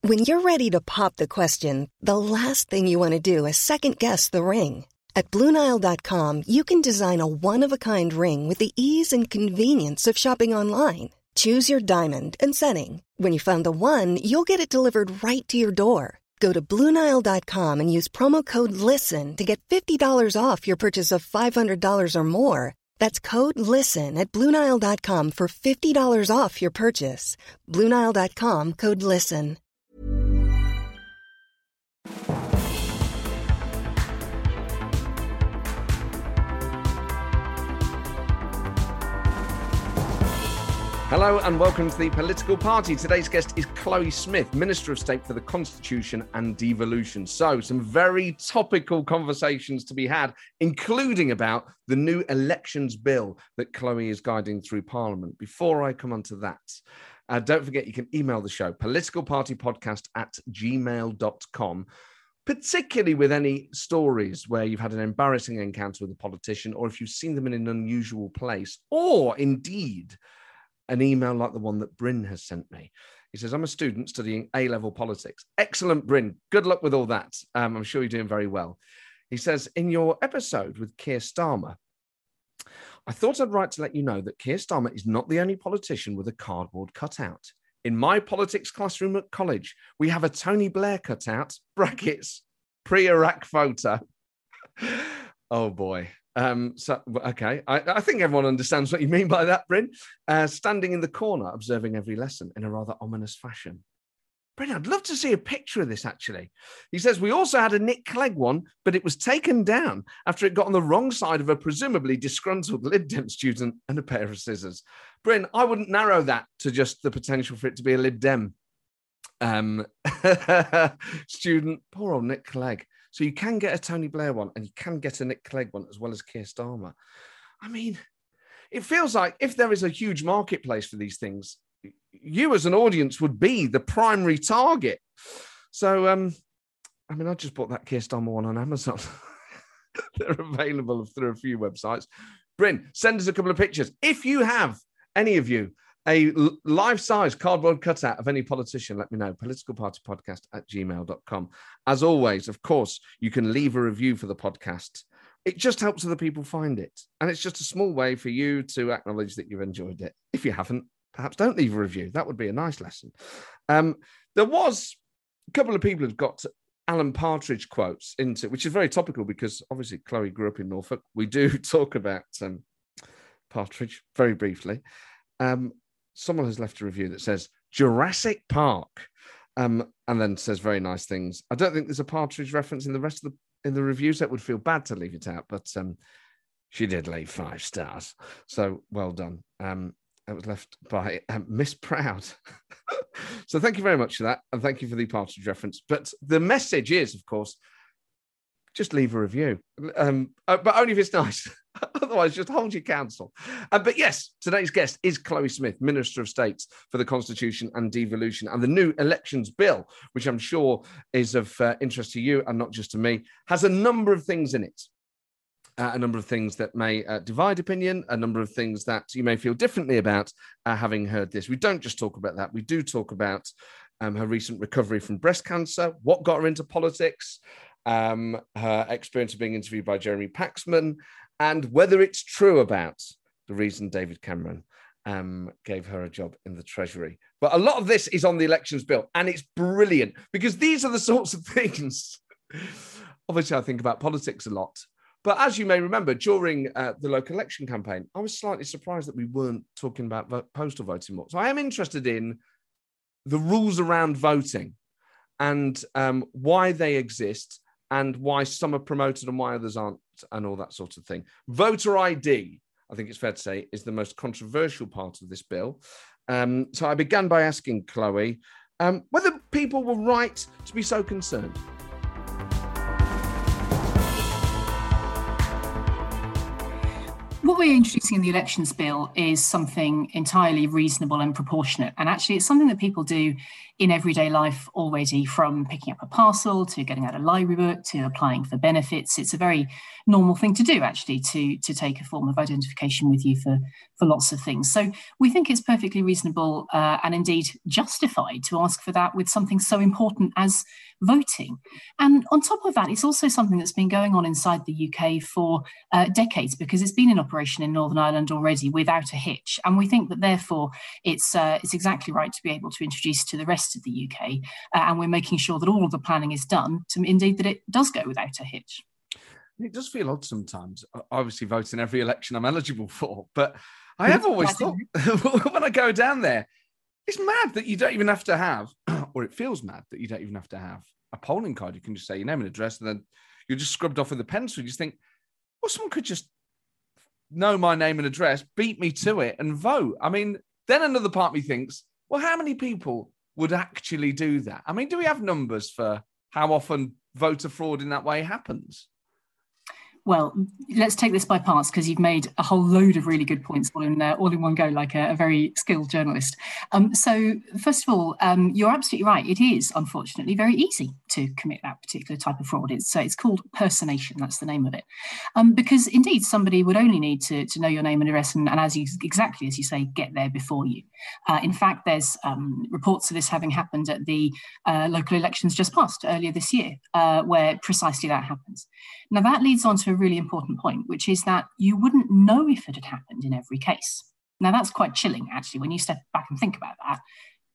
When you're ready to pop the question, the last thing you want to do is second-guess the ring. At BlueNile.com, you can design a one-of-a-kind ring with the ease and convenience of shopping online. Choose your diamond and setting. When you find the one, you'll get it delivered right to your door. Go to BlueNile.com and use promo code LISTEN to get $50 off your purchase of $500 or more. That's code LISTEN at BlueNile.com for $50 off your purchase. BlueNile.com, code LISTEN. Hello and welcome to The Political Party. Today's guest is Chloe Smith, Minister of State for the Constitution and Devolution. So, some very topical conversations to be had, including about the new elections bill that Chloe is guiding through Parliament. Before I come on to that, don't forget you can email the show, politicalpartypodcast@gmail.com, particularly with any stories where you've had an embarrassing encounter with a politician, or if you've seen them in an unusual place, or indeed an email like the one that Bryn has sent me. He says, I'm a student studying A-level politics. Excellent, Bryn. Good luck with all that. I'm sure you're doing very well. He says, in your episode with Keir Starmer, I thought I'd write to let you know that Keir Starmer is not the only politician with a cardboard cutout. In my politics classroom at college, we have a Tony Blair cutout, brackets, pre-Iraq photo. Oh, boy. Okay, I think everyone understands what you mean by that, Bryn. Standing in the corner, observing every lesson in a rather ominous fashion. Bryn, I'd love to see a picture of this, actually. He says, we also had a Nick Clegg one, but it was taken down after it got on the wrong side of a presumably disgruntled Lib Dem student and a pair of scissors. Bryn, I wouldn't narrow that to just the potential for it to be a Lib Dem student. Poor old Nick Clegg. So you can get a Tony Blair one and you can get a Nick Clegg one as well as Keir Starmer. I mean, it feels like if there is a huge marketplace for these things, you as an audience would be the primary target. So, I just bought that Keir Starmer one on Amazon. They're available through a few websites. Bryn, send us a couple of pictures. If you have, any of you, a life-size cardboard cutout of any politician, let me know. politicalpartypodcast@gmail.com. As always, of course, you can leave a review for the podcast. It just helps other people find it. And it's just a small way for you to acknowledge that you've enjoyed it. If you haven't, perhaps don't leave a review. That would be a nice lesson. There was a couple of people who've got Alan Partridge quotes into, which is very topical because obviously Chloe grew up in Norfolk. We do talk about Partridge very briefly. Someone has left a review that says Jurassic Park, and then says very nice things. I don't think there's a Partridge reference in the rest of the reviews. That would feel bad to leave it out, but she did leave 5 stars. So well done. It was left by Miss Proud. So thank you very much for that, and thank you for the Partridge reference. But the message is, of course, just leave a review, but only if it's nice. Otherwise, just hold your counsel. But yes, today's guest is Chloe Smith, Minister of State for the Constitution and Devolution, and the new elections bill, which I'm sure is of interest to you and not just to me, has a number of things in it. A number of things that may divide opinion, a number of things that you may feel differently about having heard this. We don't just talk about that. We do talk about her recent recovery from breast cancer, what got her into politics, her experience of being interviewed by Jeremy Paxman, and whether it's true about the reason David Cameron gave her a job in the Treasury. But a lot of this is on the elections bill, and it's brilliant because these are the sorts of things. Obviously, I think about politics a lot. But as you may remember, during the local election campaign, I was slightly surprised that we weren't talking about postal voting more. So I am interested in the rules around voting and why they exist and why some are promoted and why others aren't, and all that sort of thing. Voter ID, I think it's fair to say, is the most controversial part of this bill. So I began by asking Chloe whether people were right to be so concerned. What we're introducing in the elections bill is something entirely reasonable and proportionate. And actually, it's something that people do in everyday life already, from picking up a parcel to getting out a library book to applying for benefits. It's a very normal thing to do, actually, to take a form of identification with you for lots of things. So we think it's perfectly reasonable and indeed justified to ask for that with something so important as voting. And on top of that, it's also something that's been going on inside the UK for decades, because it's been in operation in Northern Ireland already without a hitch. And we think that therefore it's exactly right to be able to introduce to the rest of the UK. And we're making sure that all of the planning is done to indeed that it does go without a hitch. It does feel odd sometimes. I obviously vote in every election I'm eligible for, but I have always thought when I go down there, it's mad that you don't even have to have, or it feels mad that you don't even have to have a polling card. You can just say your name and address, and then you're just scrubbed off with a pencil. You just think, well, someone could just know my name and address, beat me to it, and vote. I mean, then another part of me thinks, well, how many people would actually do that? I mean, do we have numbers for how often voter fraud in that way happens? Well, let's take this by parts, because you've made a whole load of really good points all in one go, like a very skilled journalist. So first of all, you're absolutely right. It is, unfortunately, very easy to commit that particular type of fraud. It's called personation. That's the name of it. Because indeed, somebody would only need to know your name and address, and exactly as you say, get there before you. In fact, there's reports of this having happened at the local elections just passed earlier this year, where precisely that happens. Now, that leads on to a really important point, which is that you wouldn't know if it had happened in every case. Now, that's quite chilling, actually, when you step back and think about that.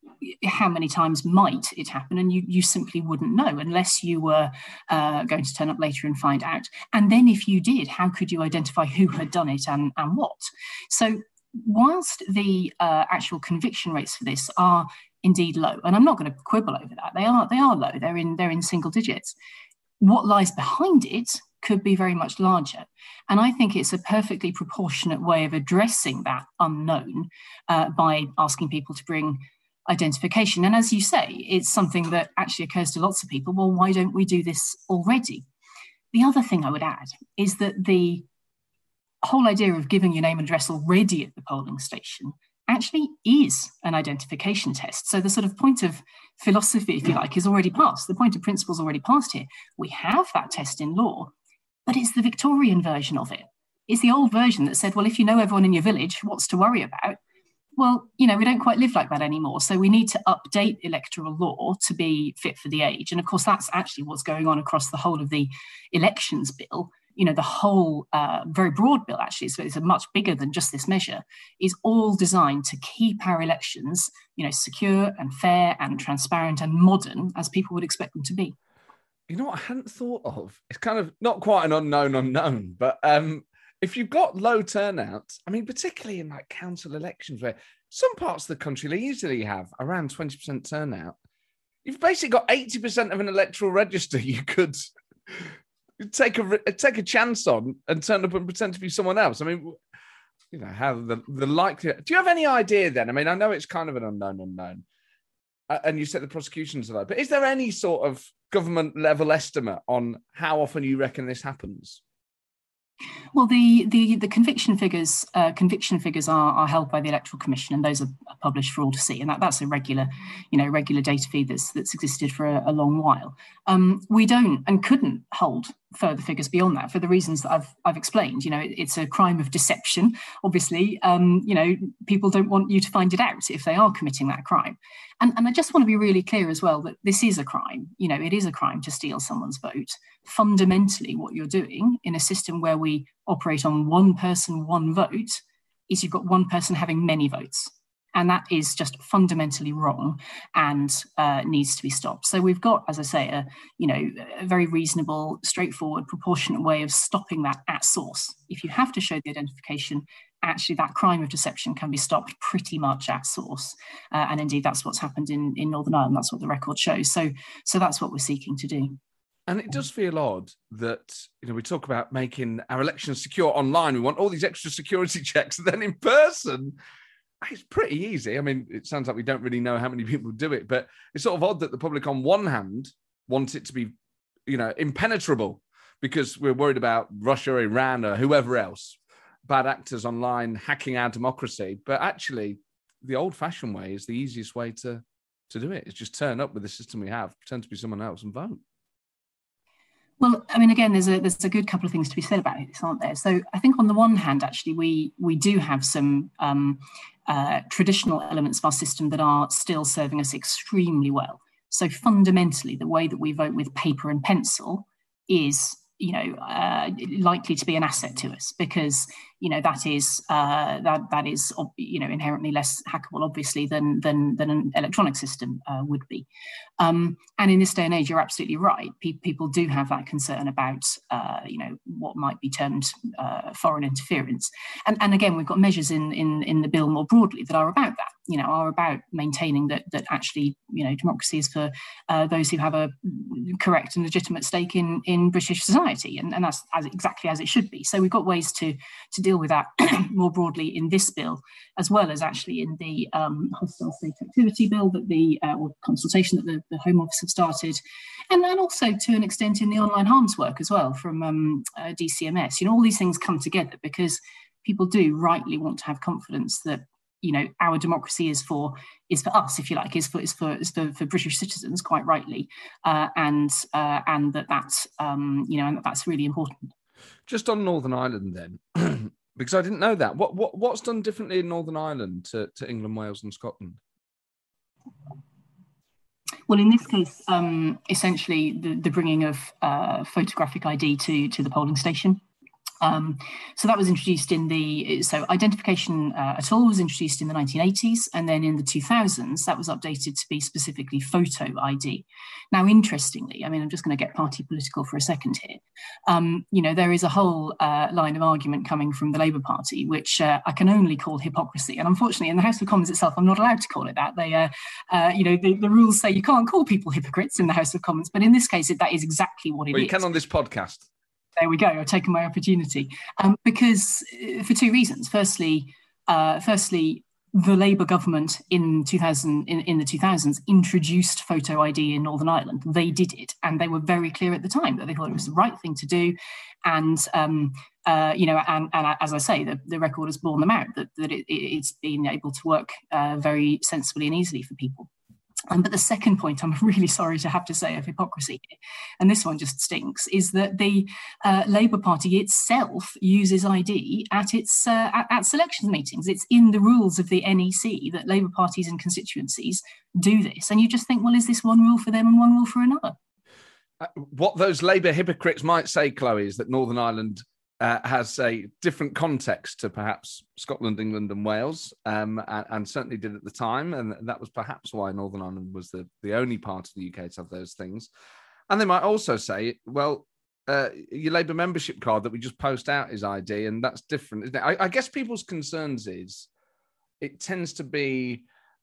How many times might it happen? And you simply wouldn't know unless you were going to turn up later and find out. And then if you did, how could you identify who had done it and what? So whilst the actual conviction rates for this are indeed low, and I'm not going to quibble over that, they are low. They're in single digits. What lies behind it could be very much larger. And I think it's a perfectly proportionate way of addressing that unknown by asking people to bring identification. And as you say, it's something that actually occurs to lots of people. Well, why don't we do this already? The other thing I would add is that the whole idea of giving your name and address already at the polling station actually is an identification test. So the sort of point of philosophy, if you like, is already passed. The point of principle is already passed here. We have that test in law, but it's the Victorian version of it. It's the old version that said, well, if you know everyone in your village, what's to worry about? Well, we don't quite live like that anymore. So we need to update electoral law to be fit for the age. And of course, that's actually what's going on across the whole of the elections bill. The whole very broad bill, actually, so it's a much bigger than just this measure, is all designed to keep our elections, secure and fair and transparent and modern as people would expect them to be. You know what I hadn't thought of? It's kind of not quite an unknown, but if you've got low turnout, I mean, particularly in like council elections where some parts of the country, they usually have around 20% turnout, you've basically got 80% of an electoral register you could take a chance on and turn up and pretend to be someone else. I mean, how the likelihood. Do you have any idea then? I mean, I know it's kind of an unknown, and you said the prosecutions are low, but is there any sort of government level estimate on how often you reckon this happens? Well, the conviction figures are held by the Electoral Commission, and those are published for all to see. And that's a regular data feed that's existed for a long while. We don't and couldn't hold further figures beyond that for the reasons that I've explained. It's a crime of deception. Obviously, people don't want you to find it out if they are committing that crime. And I just want to be really clear as well that this is a crime. It is a crime to steal someone's vote. Fundamentally, what you're doing in a system where we operate on one person, one vote, is you've got one person having many votes. And that is just fundamentally wrong and needs to be stopped. So we've got, as I say, a very reasonable, straightforward, proportionate way of stopping that at source. If you have to show the identification, actually that crime of deception can be stopped pretty much at source. And indeed, that's what's happened in Northern Ireland. That's what the record shows. So that's what we're seeking to do. And it does feel odd that, we talk about making our elections secure online. We want all these extra security checks. And then in person, it's pretty easy. I mean, it sounds like we don't really know how many people do it, but it's sort of odd that the public on one hand wants it to be, impenetrable because we're worried about Russia, Iran, or whoever else. bad actors online hacking our democracy, but actually the old-fashioned way is the easiest way to do it. It's just turn up with the system we have, pretend to be someone else and vote. Well, I mean, again, there's a good couple of things to be said about this, aren't there? So I think on the one hand, actually, we do have some traditional elements of our system that are still serving us extremely well. So fundamentally, the way that we vote with paper and pencil is, likely to be an asset to us, because that is inherently less hackable, obviously, than an electronic system would be. And in this day and age, you're absolutely right. People do have that concern about what might be termed foreign interference. And again, we've got measures in the bill more broadly that are about that. Are about maintaining that actually democracy is for those who have a correct and legitimate stake in British society, and that's exactly as it should be. So we've got ways to deal with that more broadly in this bill, as well as actually in the hostile state activity bill that or consultation that the Home Office have started, and also to an extent in the online harms work as well from DCMS. All these things come together because people do rightly want to have confidence that our democracy is for us, if you like, is for British citizens, quite rightly, and that's really important. Just on Northern Ireland, then, because I didn't know that. What's done differently in Northern Ireland to England, Wales, and Scotland? Well, in this case, essentially the bringing of photographic ID to the polling station. So that was introduced so identification at all was introduced in the 1980s, and then in the 2000s that was updated to be specifically photo ID. Now, interestingly, I mean, I'm just going to get party political for a second here. There is a whole line of argument coming from the Labour Party, which I can only call hypocrisy. And unfortunately, in the House of Commons itself, I'm not allowed to call it that. The rules say you can't call people hypocrites in the House of Commons, but in this case, that is exactly what it is. Well, you can on this podcast. There we go. I've taken my opportunity because for two reasons. Firstly, the Labour government in the 2000s introduced photo ID in Northern Ireland. They did it, and they were very clear at the time that they thought it was the right thing to do. And and as I say, the record has borne them out that it's been able to work very sensibly and easily for people. But the second point, I'm really sorry to have to say, of hypocrisy, and this one just stinks, is that the Labour Party itself uses ID at its at selection meetings. It's in the rules of the NEC that Labour parties and constituencies do this, and you just think, well, is this one rule for them and one rule for another? What those Labour hypocrites might say, Chloe, is that Northern Ireland has a different context to perhaps Scotland, England and Wales, and certainly did at the time. And that was perhaps why Northern Ireland was the only part of the UK to have those things. And they might also say, well, your Labour membership card that we just post out is ID, and that's different, isn't it? I guess people's concerns is it tends to be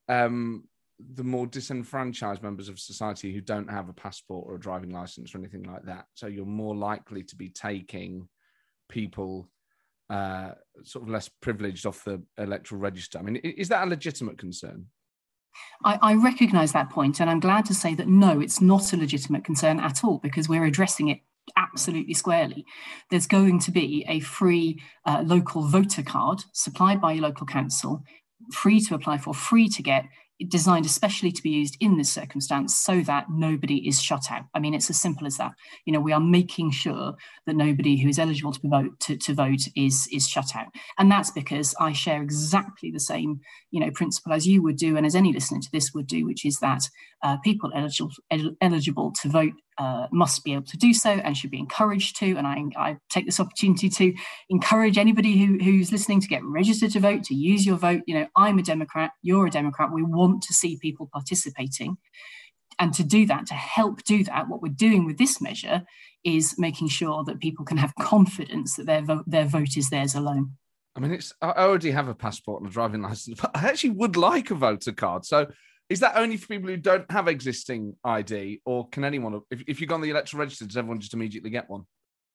the more disenfranchised members of society who don't have a passport or a driving licence or anything like that. So you're more likely to be taking people sort of less privileged off the electoral register. I mean, is that a legitimate concern? I recognise that point, and I'm glad to say that no, it's not a legitimate concern at all, because we're addressing it absolutely squarely. There's going to be a free local voter card supplied by your local council, free to apply for, free to get, designed especially to be used in this circumstance so that nobody is shut out. I mean, it's as simple as that. We are making sure that nobody who is eligible to vote is shut out. And that's because I share exactly the same, principle as you would do and as any listener to this would do, which is that people eligible to vote must be able to do so and should be encouraged to. And I take this opportunity to encourage anybody who's listening to get registered to vote, to use your vote. I'm a Democrat, you're a Democrat. We want to see people participating. And to do that, to help do that, what we're doing with this measure is making sure that people can have confidence that their vote is theirs alone. I mean, I already have a passport and a driving license, but I actually would like a voter card. So is that only for people who don't have existing ID, or can anyone, if you go on the electoral register, does everyone just immediately get one?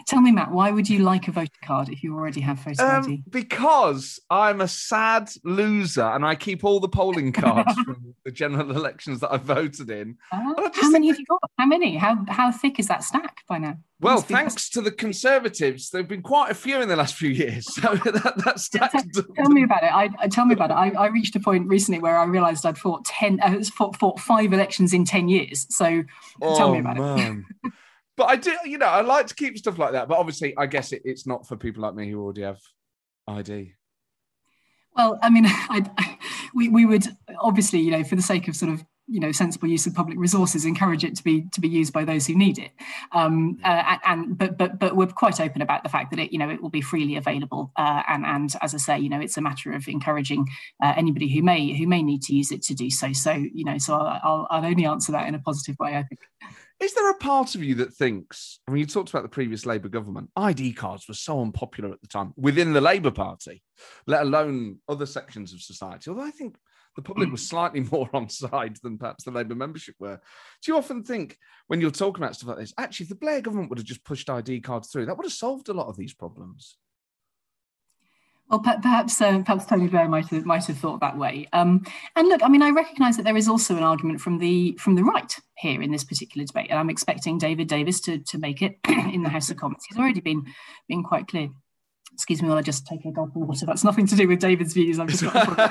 Tell me, Matt, why would you like a voter card if you already have photo ID? Because I'm a sad loser and I keep all the polling cards from the general elections that I voted in. How many have you got? How many? How thick is that stack by now? Well, thanks to the Conservatives, there have been quite a few in the last few years. So that stack. Tell me about it. Tell me about it. I reached a point recently where I realised I'd fought 5 elections in 10 years. So tell me about it. But I do, I like to keep stuff like that. But obviously, I guess it's not for people like me who already have ID. Well, I mean, we would obviously, for the sake of sort of, sensible use of public resources, encourage it to be used by those who need it. But we're quite open about the fact that it will be freely available. And as I say, it's a matter of encouraging anybody who may need to use it to do so. So I'll only answer that in a positive way, I think. Is there a part of you that thinks, you talked about the previous Labour government, ID cards were so unpopular at the time within the Labour Party, let alone other sections of society, although I think the public was slightly more on side than perhaps the Labour membership were. Do you often think, when you're talking about stuff like this, actually, if the Blair government would have just pushed ID cards through, that would have solved a lot of these problems? Well, perhaps Tony Blair might have thought that way. And look, I recognise that there is also an argument from the right here in this particular debate, and I'm expecting David Davis to make it in the House of Commons. He's already been quite clear. Excuse me while I just take a gulp of water. That's nothing to do with David's views. I've just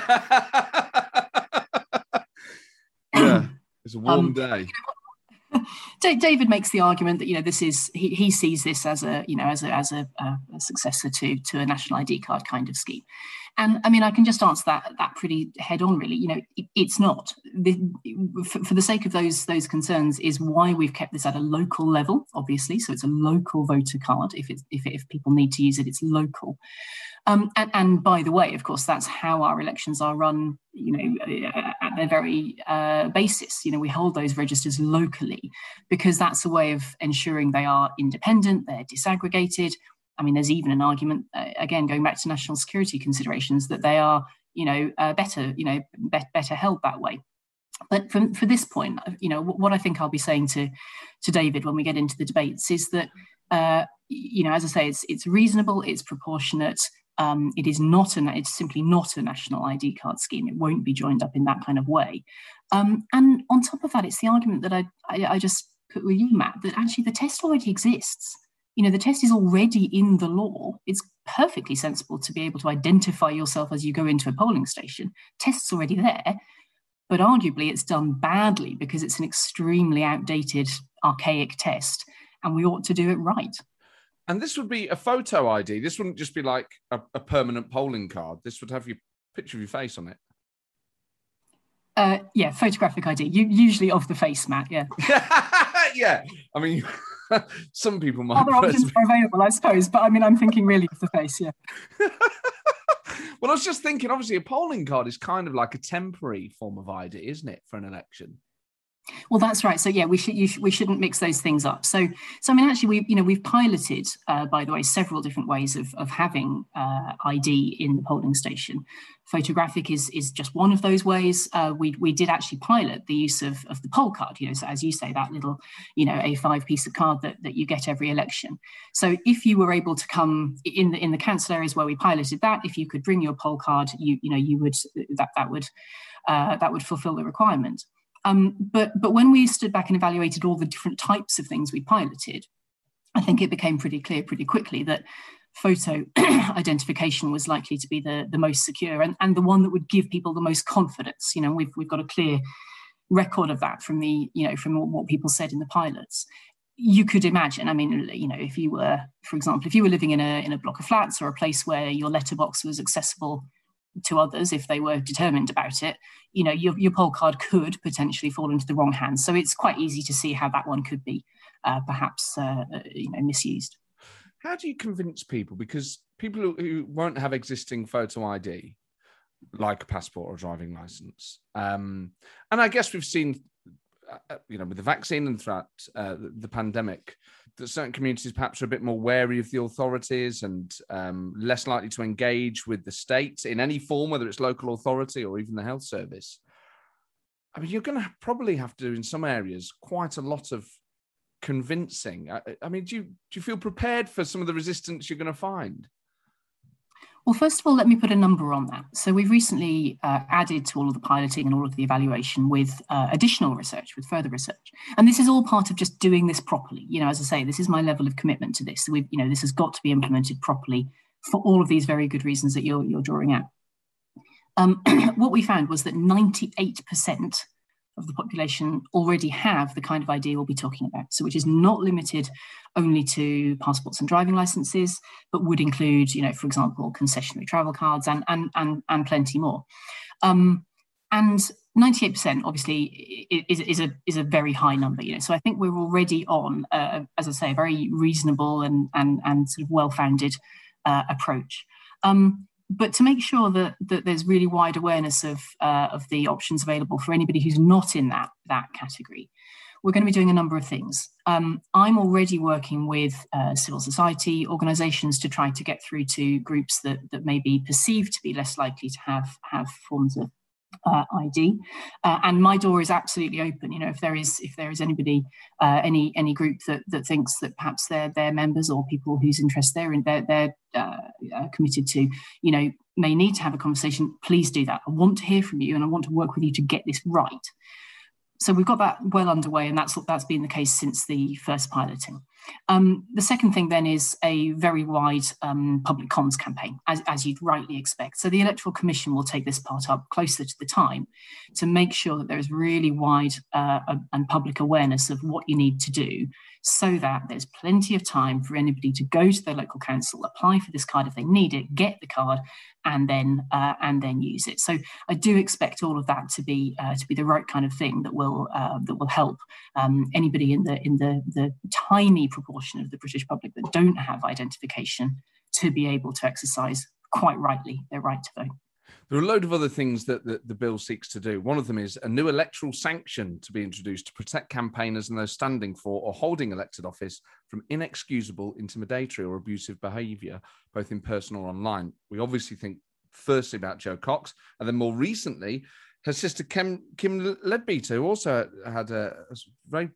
yeah, it's a warm day. David makes the argument that this is he sees this as a successor to a national ID card kind of scheme, and I can just answer that pretty head on really. It's not for the sake of those concerns is why we've kept this at a local level, obviously. So it's a local voter card. If people need to use it, it's local. And by the way, of course, that's how our elections are run, at their very basis. We hold those registers locally because that's a way of ensuring they are independent, they're disaggregated. There's even an argument, again, going back to national security considerations, that they are, better held that way. But for this point, what I think I'll be saying to David when we get into the debates is that, as I say, it's reasonable, it's proportionate. It's simply not a national ID card scheme. It won't be joined up in that kind of way. And on top of that, it's the argument that I just put with you, Matt, that actually the test already exists. The test is already in the law. It's perfectly sensible to be able to identify yourself as you go into a polling station. Test's already there, but arguably it's done badly because it's an extremely outdated, archaic test, and we ought to do it right. And this would be a photo ID. This wouldn't just be like a permanent polling card. This would have your picture of your face on it. Yeah, photographic ID. Usually of the face, Matt, yeah. Yeah, some people might... Other options are available, I suppose, but I'm thinking really of the face, yeah. Well, I was just thinking, obviously, a polling card is kind of like a temporary form of ID, isn't it, for an election? Well, that's right. So yeah, we shouldn't mix those things up. So actually, we've piloted, by the way, several different ways of having ID in the polling station. Photographic is just one of those ways. We did actually pilot the use of the poll card. So as you say, that little A5 piece of card that you get every election. So if you were able to come in the council areas where we piloted that, if you could bring your poll card, that would fulfil the requirement. But when we stood back and evaluated all the different types of things we piloted, I think it became pretty clear pretty quickly that photo identification was likely to be the most secure and the one that would give people the most confidence. We've got a clear record of that from from what people said in the pilots. You could imagine, if you were, for example, living in a block of flats or a place where your letterbox was accessible to others if they were determined about it, your poll card could potentially fall into the wrong hands. So it's quite easy to see how that one could be perhaps misused. How do you convince people? Because people who won't have existing photo ID, like a passport or a driving license, and I guess we've seen, with the vaccine and throughout the pandemic, that certain communities perhaps are a bit more wary of the authorities and less likely to engage with the state in any form, whether it's local authority or even the health service. You're going to probably have to do in some areas quite a lot of convincing? I mean, do you feel prepared for some of the resistance you're going to find? Well, first of all, let me put a number on that. So we've recently added to all of the piloting and all of the evaluation with additional research, with further research. And this is all part of just doing this properly. You know, as I say, this is my level of commitment to this. So this has got to be implemented properly for all of these very good reasons that you're drawing out. What we found was that 98% of the population already have the kind of ID we'll be talking about. So which is not limited only to passports and driving licenses, but would include, you know, for example, concessionary travel cards and plenty more. And 98% obviously is a very high number, you know. So I think we're already on, as I say, a very reasonable and sort of well-founded approach. But to make sure that there's really wide awareness of the options available for anybody who's not in that category, we're going to be doing a number of things. I'm already working with civil society organisations to try to get through to groups that may be perceived to be less likely to have forms of ID, and my door is absolutely open. You know, if there is anybody, any group that thinks that perhaps their members or people whose interest they're committed to, you know, may need to have a conversation, please do that. I want to hear from you, and I want to work with you to get this right. So we've got that well underway, and that's been the case since the first piloting. The second thing then is a very wide public comms campaign, as you'd rightly expect. So the Electoral Commission will take this part up closer to the time to make sure that there is really wide and public awareness of what you need to do, so that there's plenty of time for anybody to go to their local council, apply for this card if they need it, get the card, and then use it. So I do expect all of that to be the right kind of thing that will help anybody in the tiny proportion of the British public that don't have identification to be able to exercise, quite rightly, their right to vote. There are a load of other things that the bill seeks to do. One of them is a new electoral sanction to be introduced to protect campaigners and those standing for or holding elected office from inexcusable, intimidatory or abusive behaviour, both in person or online. We obviously think firstly about Jo Cox, and then more recently, her sister Kim Leadbeater, who also had a very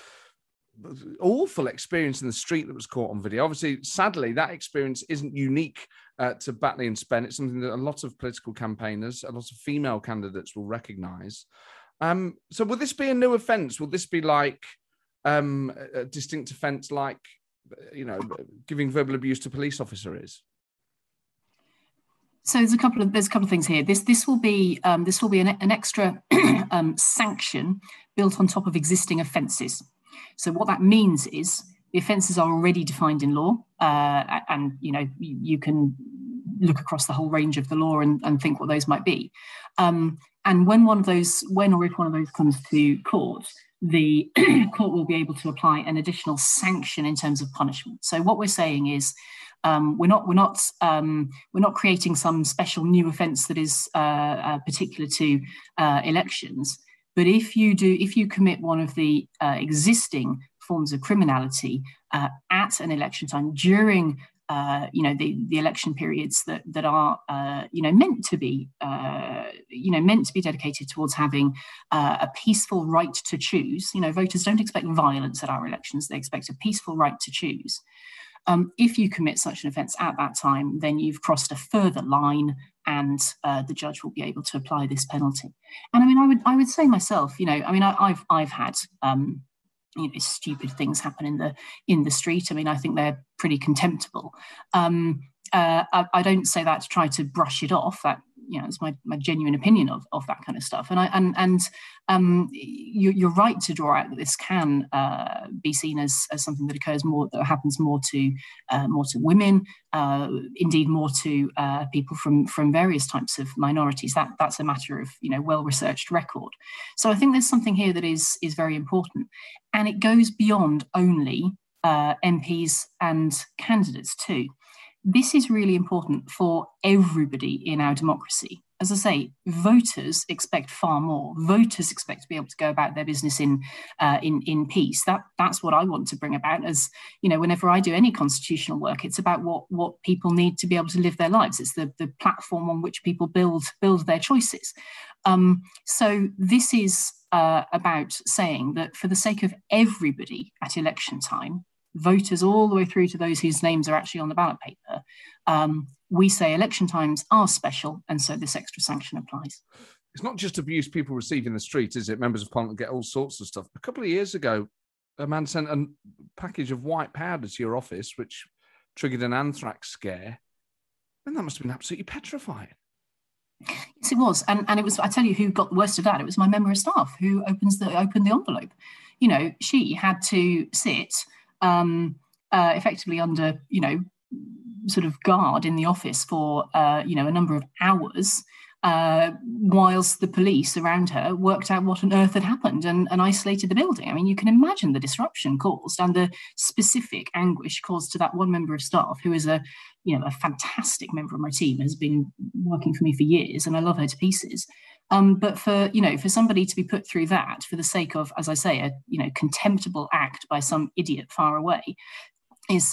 awful experience in the street that was caught on video. Obviously, sadly, that experience isn't unique to Batley and Spen. It's something that a lot of political campaigners, a lot of female candidates will recognise. So will this be a new offence? Will this be like a distinct offence like, you know, giving verbal abuse to a police officer is? So there's a couple of things here. This will be an extra sanction built on top of existing offences. So what that means is the offences are already defined in law, and you know you can look across the whole range of the law and think what those might be. And when or if one of those comes to court, the court will be able to apply an additional sanction in terms of punishment. So what we're saying is we're not creating some special new offence that is particular to elections. But if you commit one of the existing forms of criminality at an election time during the election periods that are meant to be dedicated towards having a peaceful right to choose. You know, voters don't expect violence at our elections; they expect a peaceful right to choose. If you commit such an offence at that time, then you've crossed a further line, and the judge will be able to apply this penalty. And I mean, I would say myself, you know, I mean, I've had stupid things happen in the street. I mean, I think they're pretty contemptible. I don't say that to try to brush it off. That, you know, it's my genuine opinion of that kind of stuff. And you're right to draw out that this can be seen as something that happens more to women, indeed more to people from various types of minorities. That's a matter of, you know, well-researched record. So I think there's something here that is very important, and it goes beyond only MPs and candidates too. This is really important for everybody in our democracy. As I say, voters expect far more. Voters expect to be able to go about their business in peace. That's what I want to bring about. As you know, whenever I do any constitutional work, it's about what people need to be able to live their lives. It's the platform on which people build their choices. So this is about saying that for the sake of everybody at election time, voters all the way through to those whose names are actually on the ballot paper, we say election times are special, and so this extra sanction applies. It's not just abuse people receive in the street, is it? Members of Parliament get all sorts of stuff. A couple of years ago, a man sent a package of white powder to your office, which triggered an anthrax scare. And that must have been absolutely petrifying. Yes, it was. And it was, I tell you who got the worst of that. It was my member of staff who opened the envelope. You know, she had to sit effectively under, sort of guard in the office for, a number of hours, whilst the police around her worked out what on earth had happened and isolated the building. I mean, you can imagine the disruption caused and the specific anguish caused to that one member of staff who is a fantastic member of my team, has been working for me for years, and I love her to pieces. But for somebody to be put through that for the sake of, as I say, a contemptible act by some idiot far away is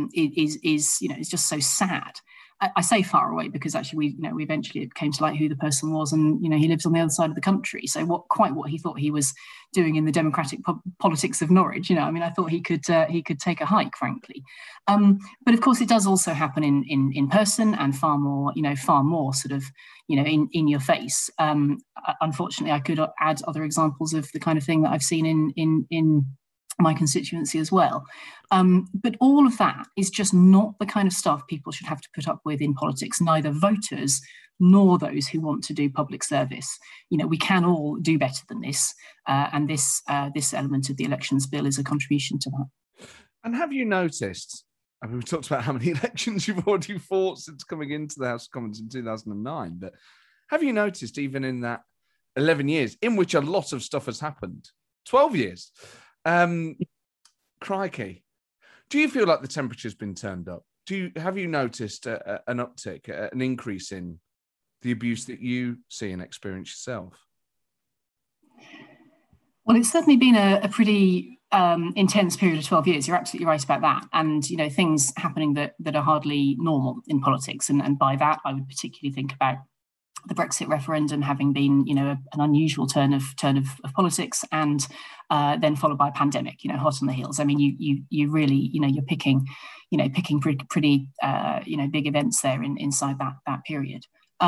just so sad. I say far away because actually we eventually came to light who the person was, and he lives on the other side of the country. So what he thought he was doing in the democratic politics of Norwich, I thought he could take a hike, frankly. But of course, it does also happen in person and far more sort of in your face. Unfortunately, I could add other examples of the kind of thing that I've seen in my constituency as well. But all of that is just not the kind of stuff people should have to put up with in politics, neither voters nor those who want to do public service. We can all do better than this. And this element of the elections bill is a contribution to that. And have you noticed, we've talked about how many elections you've already fought since coming into the House of Commons in 2009, but have you noticed even in that 11 years in which a lot of stuff has happened, 12 years, crikey, do you feel like the temperature's been turned up? Have you noticed an uptick, an increase in the abuse that you see and experience yourself? Well, it's certainly been a pretty intense period of 12 years. You're absolutely right about that. And, things happening that are hardly normal in politics. And by that, I would particularly think about the Brexit referendum having been, an unusual turn of politics, and then followed by a pandemic, hot on the heels. I mean, you really, you're picking pretty big events there inside that period.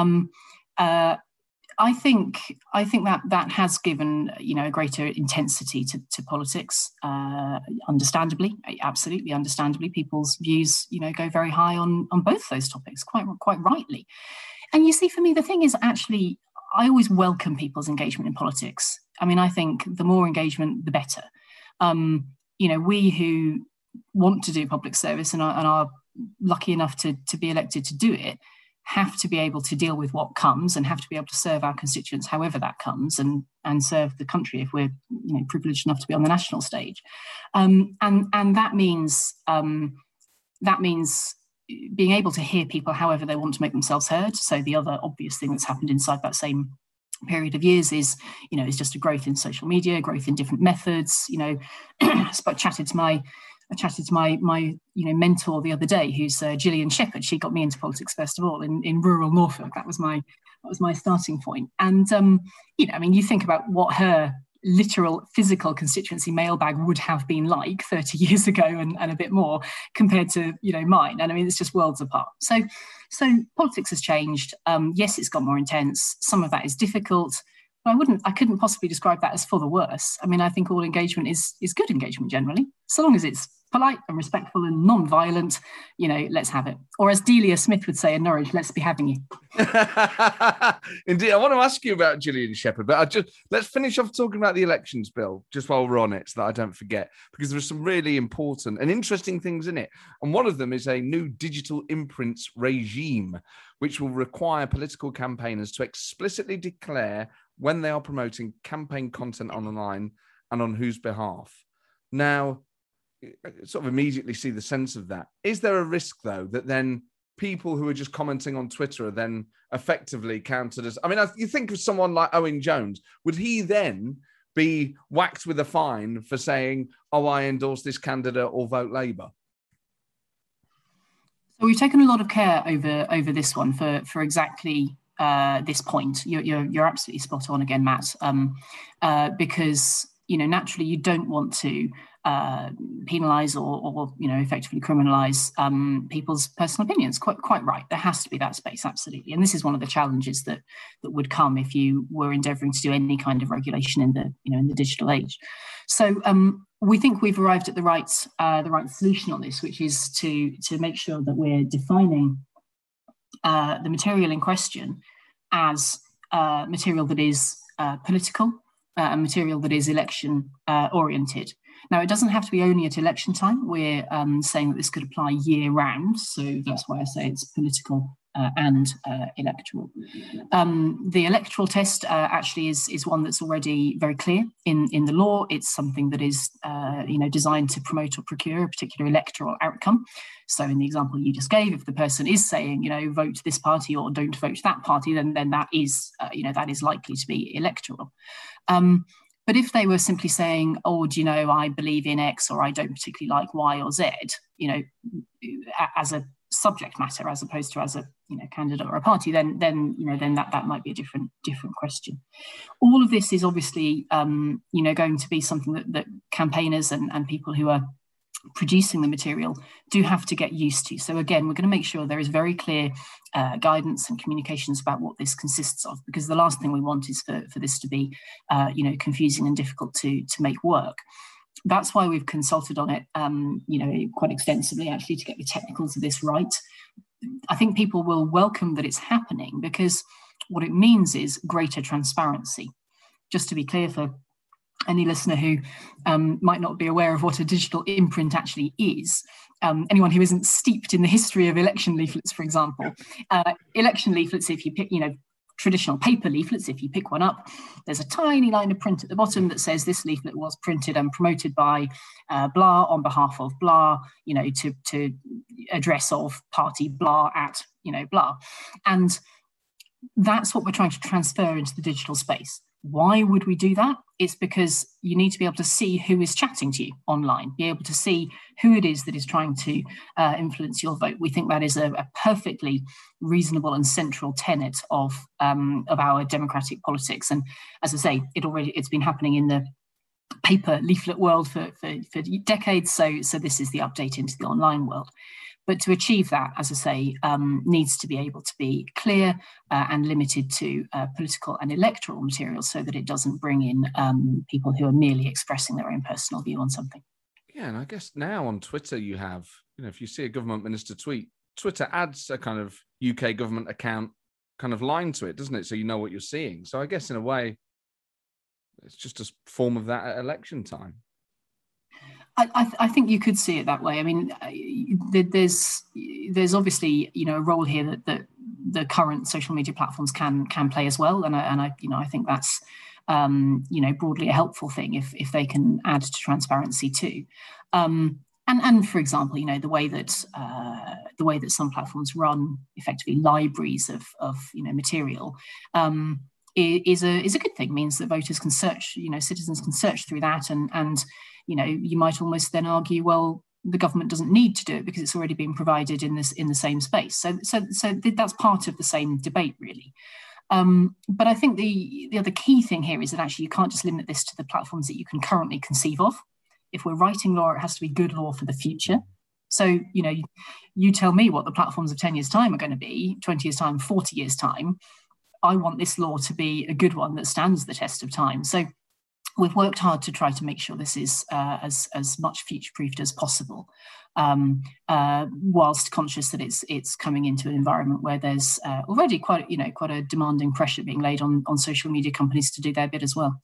I think that has given a greater intensity to politics. Understandably, absolutely understandably, people's views go very high on both those topics, quite rightly. And you see, for me, the thing is actually, I always welcome people's engagement in politics. I mean, I think the more engagement, the better. We who want to do public service and are lucky enough to be elected to do it have to be able to deal with what comes and have to be able to serve our constituents however that comes, and serve the country if we're privileged enough to be on the national stage. And that means being able to hear people however they want to make themselves heard. So the other obvious thing that's happened inside that same period of years is just a growth in social media, growth in different methods. I chatted to my mentor the other day, who's Gillian Shepherd. She got me into politics first of all in rural Norfolk. That was my starting point. And you think about what her literal physical constituency mailbag would have been like 30 years ago and a bit more compared to mine, and I mean it's just worlds apart. So politics has changed. Yes, it's got more intense. Some of that is difficult, but I couldn't possibly describe that as for the worse. I mean, I think all engagement is good engagement generally, so long as it's polite and respectful and non-violent. Let's have it. Or as Delia Smith would say in Norwich, let's be having you. Indeed, I want to ask you about Gillian Shepherd, but let's finish off talking about the elections bill just while we're on it, so that I don't forget, because there are some really important and interesting things in it. And one of them is a new digital imprints regime, which will require political campaigners to explicitly declare when they are promoting campaign content online and on whose behalf. Now, sort of immediately see the sense of that. Is there a risk, though, that then people who are just commenting on Twitter are then effectively counted as... I mean, you think of someone like Owen Jones. Would he then be whacked with a fine for saying, I endorse this candidate or vote Labour? So we've taken a lot of care over this one for exactly this point. You're absolutely spot on again, Matt, because naturally you don't want to penalise or effectively criminalise people's personal opinions. Quite right. There has to be that space, absolutely. And this is one of the challenges that would come if you were endeavouring to do any kind of regulation in the digital age. So we think we've arrived at the right solution on this, which is to make sure that we're defining the material in question as material that is political, and material that is election oriented. Now, it doesn't have to be only at election time. We're saying that this could apply year round. So that's why I say it's political and electoral. The electoral test actually is one that's already very clear in the law. It's something that is designed to promote or procure a particular electoral outcome. So in the example you just gave, if the person is saying, vote this party or don't vote that party, then that is likely to be electoral. But if they were simply saying, I believe in X or I don't particularly like Y or Z, as a subject matter as opposed to as a candidate or a party, then that might be a different question. All of this is obviously going to be something that campaigners and people who are producing the material do have to get used to. So again, we're going to make sure there is very clear guidance and communications about what this consists of, because the last thing we want is for this to be confusing and difficult to make work. That's why we've consulted on it quite extensively, actually, to get the technicals of this right. I think people will welcome that it's happening, because what it means is greater transparency. Just to be clear, for any listener who might not be aware of what a digital imprint actually is, anyone who isn't steeped in the history of election leaflets, for example, election leaflets, if you pick, traditional paper leaflets, if you pick one up, there's a tiny line of print at the bottom that says this leaflet was printed and promoted by blah on behalf of blah, to address of party blah at, blah. And that's what we're trying to transfer into the digital space. Why would we do that? It's because you need to be able to see who is chatting to you online, be able to see who it is that is trying to influence your vote. We think that is a perfectly reasonable and central tenet of our democratic politics. And as I say, it's been happening in the paper leaflet world for decades. So this is the update into the online world. But to achieve that, as I say, needs to be able to be clear and limited to political and electoral materials, so that it doesn't bring in people who are merely expressing their own personal view on something. Yeah, and I guess now on Twitter you have, if you see a government minister tweet, Twitter adds a kind of UK government account kind of line to it, doesn't it? So you know what you're seeing. So I guess in a way, it's just a form of that at election time. I think you could see it that way. I mean, there's obviously a role here that the current social media platforms can play as well, and I think that's broadly a helpful thing if they can add to transparency too. And for example, the way that some platforms run effectively libraries of material is a good thing. It means that voters can search, citizens can search through that, and you might almost then argue, well, the government doesn't need to do it because it's already been provided in the same space. So that's part of the same debate, really. But I think the other key thing here is that actually you can't just limit this to the platforms that you can currently conceive of. If we're writing law, it has to be good law for the future. So, you tell me what the platforms of 10 years' time are going to be, 20 years' time, 40 years' time. I want this law to be a good one that stands the test of time. So we've worked hard to try to make sure this is as much future-proofed as possible, whilst conscious that it's coming into an environment where there's already quite a demanding pressure being laid on social media companies to do their bit as well.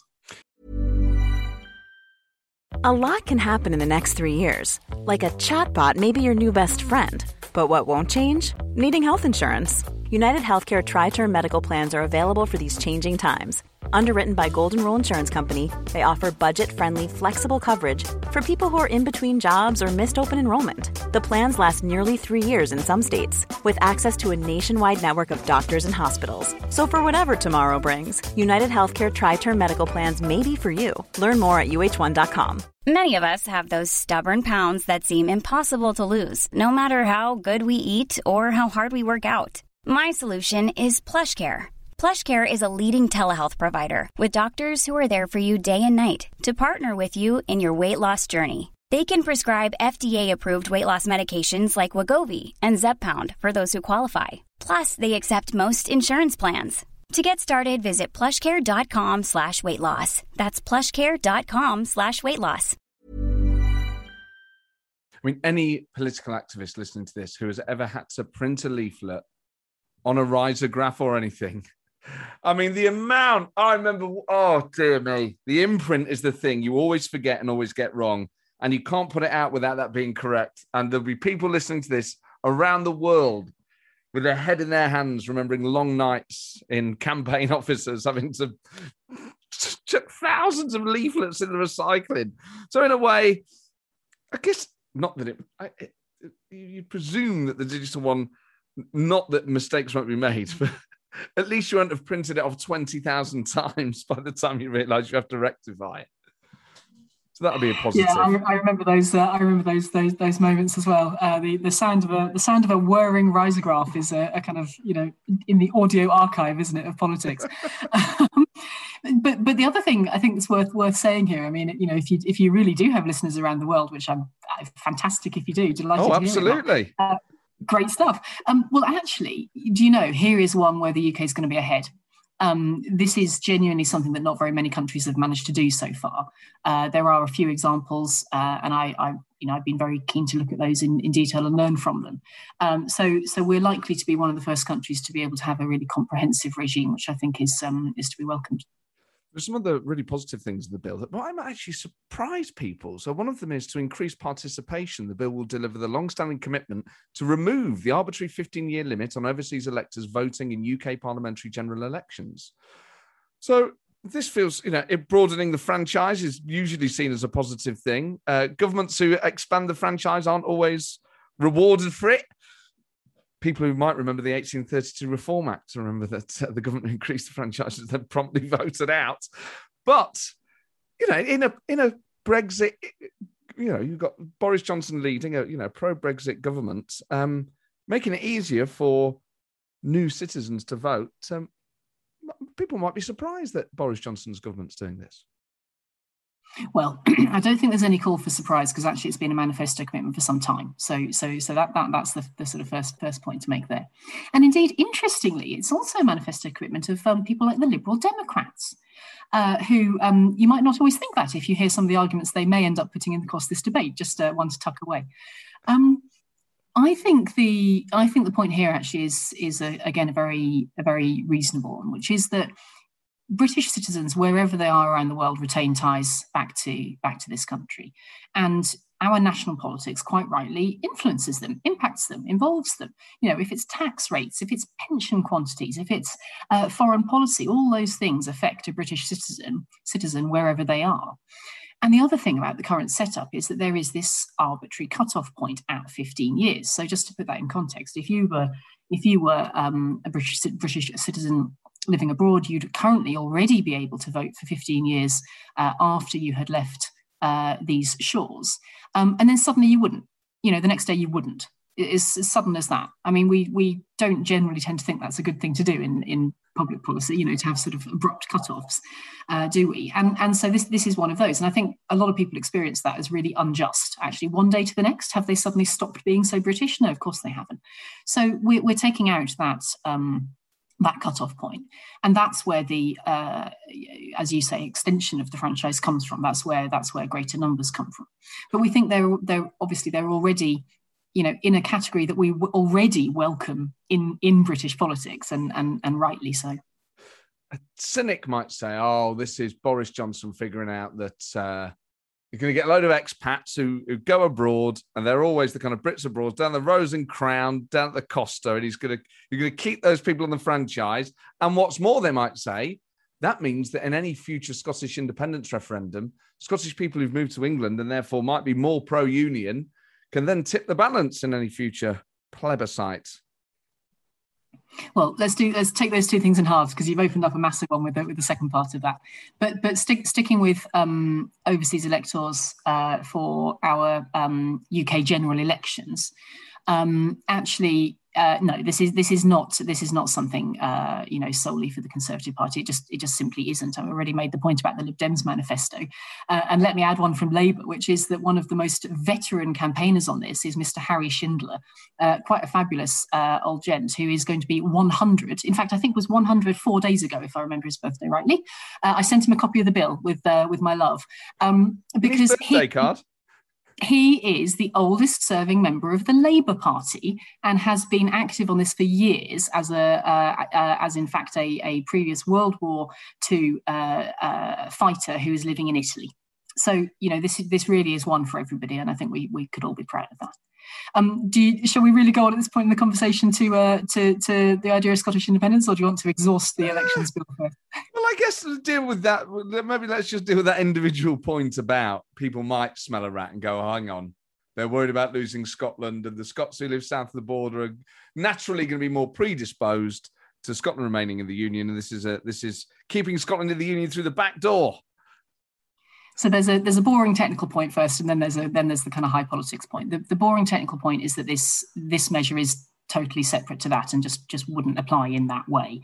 A lot can happen in the next 3 years. Like a chatbot may be your new best friend. But what won't change? Needing health insurance. United Healthcare Tri-Term Medical Plans are available for these changing times. Underwritten by Golden Rule Insurance Company, they offer budget-friendly, flexible coverage for people who are in between jobs or missed open enrollment. The plans last nearly 3 years in some states, with access to a nationwide network of doctors and hospitals. So for whatever tomorrow brings, United Healthcare Tri-Term Medical Plans may be for you. Learn more at uh1.com. Many of us have those stubborn pounds that seem impossible to lose, no matter how good we eat or how hard we work out. My solution is PlushCare. PlushCare is a leading telehealth provider with doctors who are there for you day and night to partner with you in your weight loss journey. They can prescribe FDA-approved weight loss medications like Wegovy and Zepbound for those who qualify. Plus, they accept most insurance plans. To get started, visit plushcare.com/weight loss. That's plushcare.com/weight loss. I mean, any political activist listening to this who has ever had to print a leaflet on a risograph or anything, I mean, the amount, I remember, oh dear me, the imprint is the thing you always forget and always get wrong. And you can't put it out without that being correct. And there'll be people listening to this around the world with their head in their hands, remembering long nights in campaign offices, having to chuck thousands of leaflets in the recycling. So in a way, I guess not that you presume that the digital one, not that mistakes won't be made, but at least you won't have printed it off 20,000 times by the time you realise you have to rectify it. So that'll be a positive. Yeah, I remember those. I remember those moments as well. The sound of a whirring risograph is a kind of, in the audio archive, isn't it, of politics? But the other thing I think that's worth saying here. I mean, if you really do have listeners around the world, which I'm fantastic if you do, delighted. Oh, absolutely. Great stuff. Well, actually, do you know, here is one where the UK is going to be ahead. This is genuinely something that not very many countries have managed to do so far. There are a few examples, and I've been very keen to look at those in detail and learn from them. So we're likely to be one of the first countries to be able to have a really comprehensive regime, which I think is to be welcomed. There's some other really positive things in the bill that might actually surprise people. So one of them is to increase participation. The bill will deliver the long-standing commitment to remove the arbitrary 15-year limit on overseas electors voting in UK parliamentary general elections. So this feels, broadening the franchise is usually seen as a positive thing. Governments who expand the franchise aren't always rewarded for it. People who might remember the 1832 Reform Act remember that the government increased the franchises, then promptly voted out. But, in a Brexit, you've got Boris Johnson leading a pro-Brexit government, making it easier for new citizens to vote. People might be surprised that Boris Johnson's government's doing this. Well, I don't think there's any call for surprise, because actually it's been a manifesto commitment for some time. So that's the sort of first point to make there. And indeed, interestingly, it's also a manifesto commitment of people like the Liberal Democrats, who you might not always think that if you hear some of the arguments they may end up putting in across this debate. Just one to tuck away. I think the point here actually is again a very reasonable one, which is that British citizens, wherever they are around the world, retain ties back to this country, and our national politics, quite rightly, influences them, impacts them, involves them. If it's tax rates, if it's pension quantities, if it's foreign policy, all those things affect a British citizen wherever they are. And the other thing about the current setup is that there is this arbitrary cutoff point at 15 years. So just to put that in context, if you were a British citizen living abroad, you'd currently already be able to vote for 15 years after you had left these shores. And then suddenly you wouldn't. The next day you wouldn't. It's as sudden as that. I mean, we don't generally tend to think that's a good thing to do in public policy, to have sort of abrupt cutoffs, do we? And so this is one of those. And I think a lot of people experience that as really unjust. Actually, one day to the next, have they suddenly stopped being so British? No, of course they haven't. So we're taking out that cutoff point, and that's where the, as you say, extension of the franchise comes from. That's where greater numbers come from. But we think they're already, in a category that we already welcome in British politics, and rightly so. A cynic might say, "Oh, this is Boris Johnson figuring out that you're going to get a load of expats who go abroad, and they're always the kind of Brits abroad, down the Rose and Crown, down at the Costa, and you're going to keep those people on the franchise. And what's more, they might say, that means that in any future Scottish independence referendum, Scottish people who've moved to England and therefore might be more pro-union can then tip the balance in any future plebiscite." Well, let's take those two things in halves, because you've opened up a massive one with the second part of that. But sticking with overseas electors for our UK general elections, actually, No, this is not something solely for the Conservative Party. It just simply isn't. I've already made the point about the Lib Dems manifesto, and let me add one from Labour, which is that one of the most veteran campaigners on this is Mr. Harry Schindler, quite a fabulous old gent who is going to be 100. In fact, I think it was 104 days ago, if I remember his birthday rightly. I sent him a copy of the bill with my love, because his birthday card. He is the oldest serving member of the Labour Party and has been active on this for years as in fact a previous World War II fighter who is living in Italy. So, this really is one for everybody, and I think we could all be proud of that. Shall we really go on at this point in the conversation to the idea of Scottish independence, or do you want to exhaust the elections bill first? Well, I guess to deal with that, maybe let's just deal with that individual point about people might smell a rat and go, hang on, they're worried about losing Scotland, and the Scots who live south of the border are naturally going to be more predisposed to Scotland remaining in the Union, and this is keeping Scotland in the Union through the back door. So there's a boring technical point first, and then there's the kind of high politics point. The boring technical point is that this measure is totally separate to that and just wouldn't apply in that way.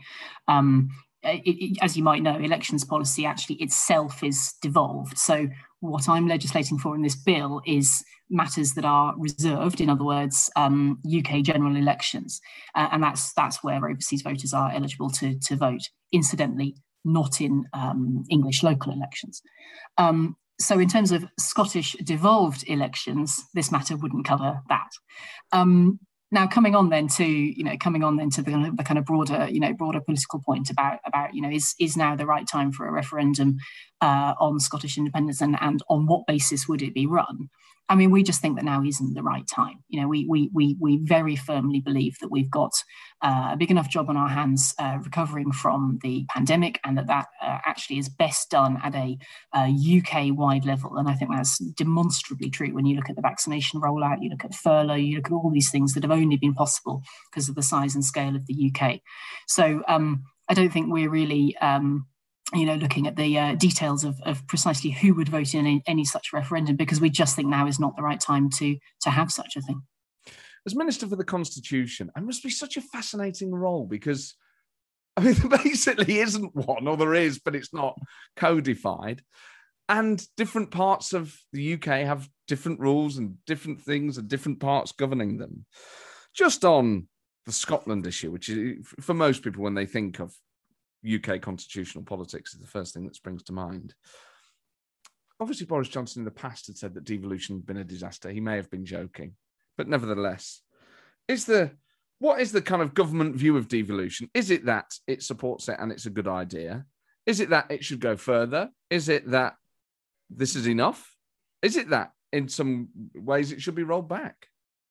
As you might know, elections policy actually itself is devolved. So what I'm legislating for in this bill is matters that are reserved, in other words, UK general elections, and that's where overseas voters are eligible to vote. Incidentally, not in English local elections. So in terms of Scottish devolved elections, this matter wouldn't cover that. Now, coming on then to the kind of broader political point about is now the right time for a referendum on Scottish independence, and on what basis would it be run? I mean, we just think that now isn't the right time. We very firmly believe that we've got a big enough job on our hands recovering from the pandemic, and that actually is best done at a UK-wide level. And I think that's demonstrably true when you look at the vaccination rollout, you look at furlough, you look at all these things that have only been possible because of the size and scale of the UK. So I don't think we're really looking at the details of precisely who would vote in any such referendum, because we just think now is not the right time to have such a thing. As Minister for the Constitution, it must be such a fascinating role, because I mean, there basically isn't one, or there is, but it's not codified. And different parts of the UK have different rules and different things and different parts governing them. Just on the Scotland issue, which is, for most people, when they think of UK constitutional politics, is the first thing that springs to mind. Obviously, Boris Johnson in the past had said that devolution had been a disaster. He may have been joking, but nevertheless, what is the kind of government view of devolution? Is it that it supports it and it's a good idea? Is it that it should go further? Is it that this is enough? Is it that in some ways it should be rolled back?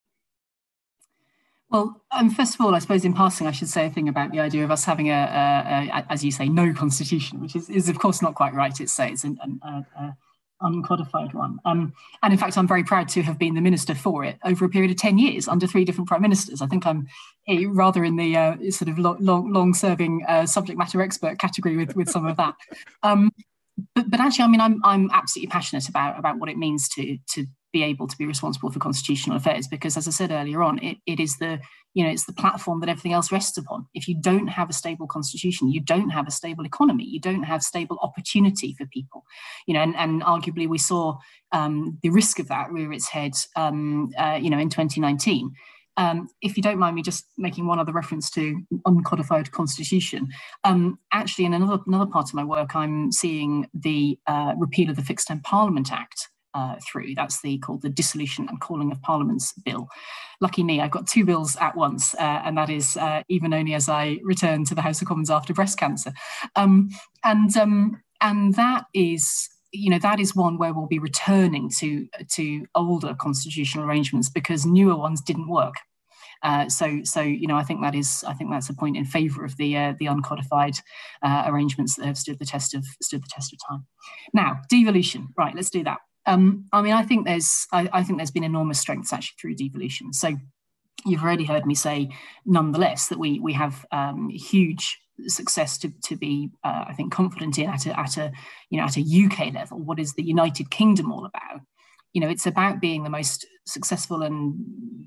Well, first of all, I suppose in passing, I should say a thing about the idea of us having as you say, no constitution, which is of course not quite right. It's an uncodified one. And in fact, I'm very proud to have been the minister for it over a period of 10 years under 3 different prime ministers. I think I'm rather in the sort of long-serving subject matter expert category with some of that. But actually, I mean, I'm absolutely passionate about what it means to be able to be responsible for constitutional affairs, because, as I said earlier on, it is it's the platform that everything else rests upon. If you don't have a stable constitution, you don't have a stable economy, you don't have stable opportunity for people, and arguably we saw the risk of that rear its head, in 2019. If you don't mind me just making one other reference to uncodified constitution, actually in another part of my work, I'm seeing the repeal of the Fixed Term Parliament Act through. That's called the Dissolution and Calling of Parliaments Bill. Lucky me, I've got 2 bills at once, and that is even only as I return to the House of Commons after breast cancer. And that is, that is one where we'll be returning to older constitutional arrangements because newer ones didn't work. So I think that's a point in favour of the uncodified arrangements that have stood the test of time. Now, devolution, right? Let's do that. I think there's been enormous strengths actually through devolution. So you've already heard me say, nonetheless, that we have huge success to be, I think, confident in at a UK level. What is the United Kingdom all about? It's about being the most successful and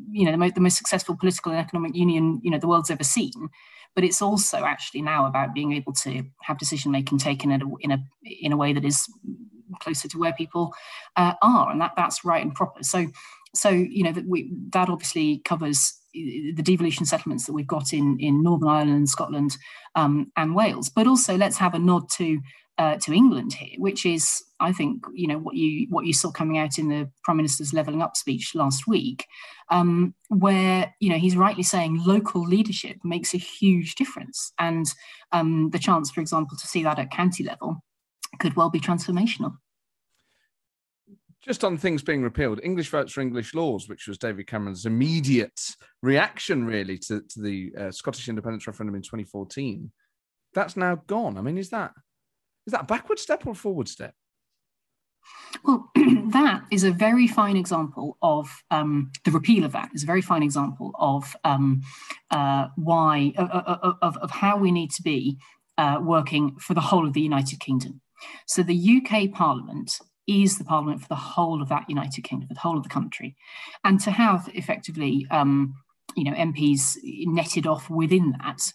the most successful political and economic union, the world's ever seen. But it's also actually now about being able to have decision making taken in a way that is closer to where people are, and that's right and proper. So that obviously covers the devolution settlements that we've got in Northern Ireland, Scotland, and Wales. But also, let's have a nod to England here, which is, I think, what you saw coming out in the Prime Minister's Levelling Up speech last week, where he's rightly saying local leadership makes a huge difference, and the chance, for example, to see that at county level could well be transformational. Just on things being repealed, English votes for English laws, which was David Cameron's immediate reaction, really, to the Scottish independence referendum in 2014, that's now gone. I mean, is that a backward step or a forward step? Well, that is a very fine example of the repeal of that is a very fine example of why of how we need to be working for the whole of the United Kingdom. So the UK Parliament is the Parliament for the whole of that United Kingdom, for the whole of the country, and to have effectively MPs netted off within that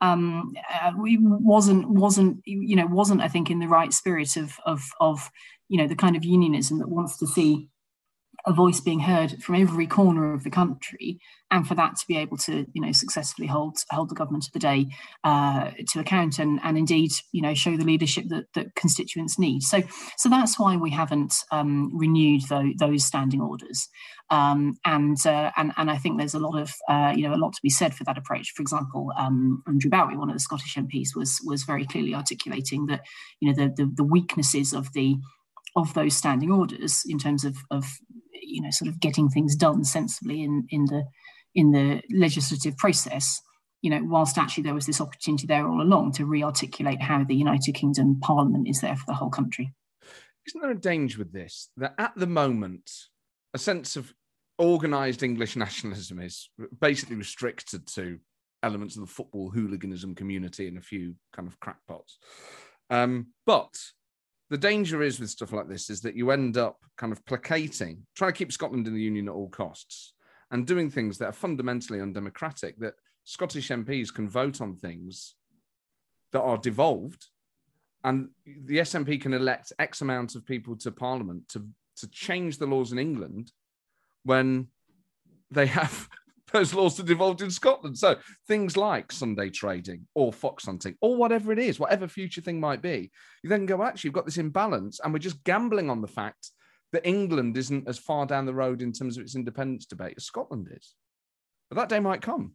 wasn't I think in the right spirit of the kind of unionism that wants to see a voice being heard from every corner of the country, and for that to be able to successfully hold the government of the day to account and indeed show the leadership that constituents need. So that's why we haven't renewed those standing orders, and I think there's a lot to be said for that approach. For example, Andrew Bowie, one of the Scottish MPs, was very clearly articulating that the weaknesses of those standing orders in terms of sort of getting things done sensibly in the legislative process, whilst actually there was this opportunity there all along to re-articulate how the United Kingdom Parliament is there for the whole country. Isn't there a danger with this, that at the moment a sense of organised English nationalism is basically restricted to elements of the football hooliganism community and a few kind of crackpots? But the danger is with stuff like this is that you end up kind of placating, trying to keep Scotland in the Union at all costs, and doing things that are fundamentally undemocratic, that Scottish MPs can vote on things that are devolved, and the SNP can elect X amount of people to Parliament to change the laws in England when they have those laws that devolved in Scotland. So things like Sunday trading or fox hunting or whatever it is, whatever future thing might be, you then go, actually, you've got this imbalance and we're just gambling on the fact that England isn't as far down the road in terms of its independence debate as Scotland is. But that day might come.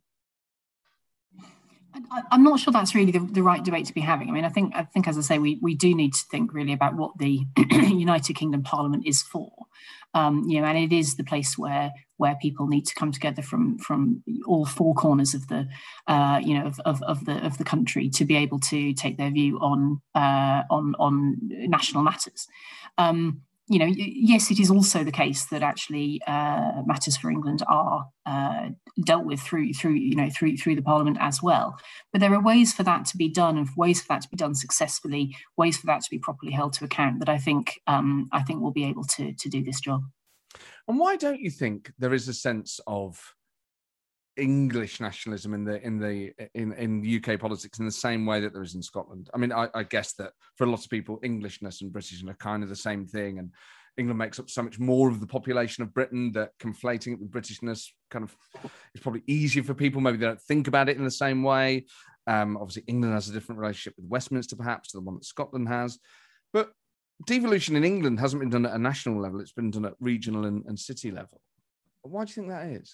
I'm not sure that's really the right debate to be having. I mean, I think, as I say, we do need to think really about what the United Kingdom Parliament is for, and it is the place where people need to come together from all four corners of the of the country to be able to take their view on national matters. Yes, it is also the case that actually matters for England are dealt with through the Parliament as well. But there are ways for that to be done, and ways for that to be done successfully, ways for that to be properly held to account, that I think we'll be able to do this job. And why don't you think there is a sense of English nationalism in UK politics in the same way that there is in Scotland? I mean, I guess that for a lot of people, Englishness and Britishness are kind of the same thing, and England makes up so much more of the population of Britain that conflating it with Britishness kind of is probably easier for people. Maybe they don't think about it in the same way. Obviously, England has a different relationship with Westminster, perhaps, to the one that Scotland has. But devolution in England hasn't been done at a national level. It's been done at regional and city level. Why do you think that is?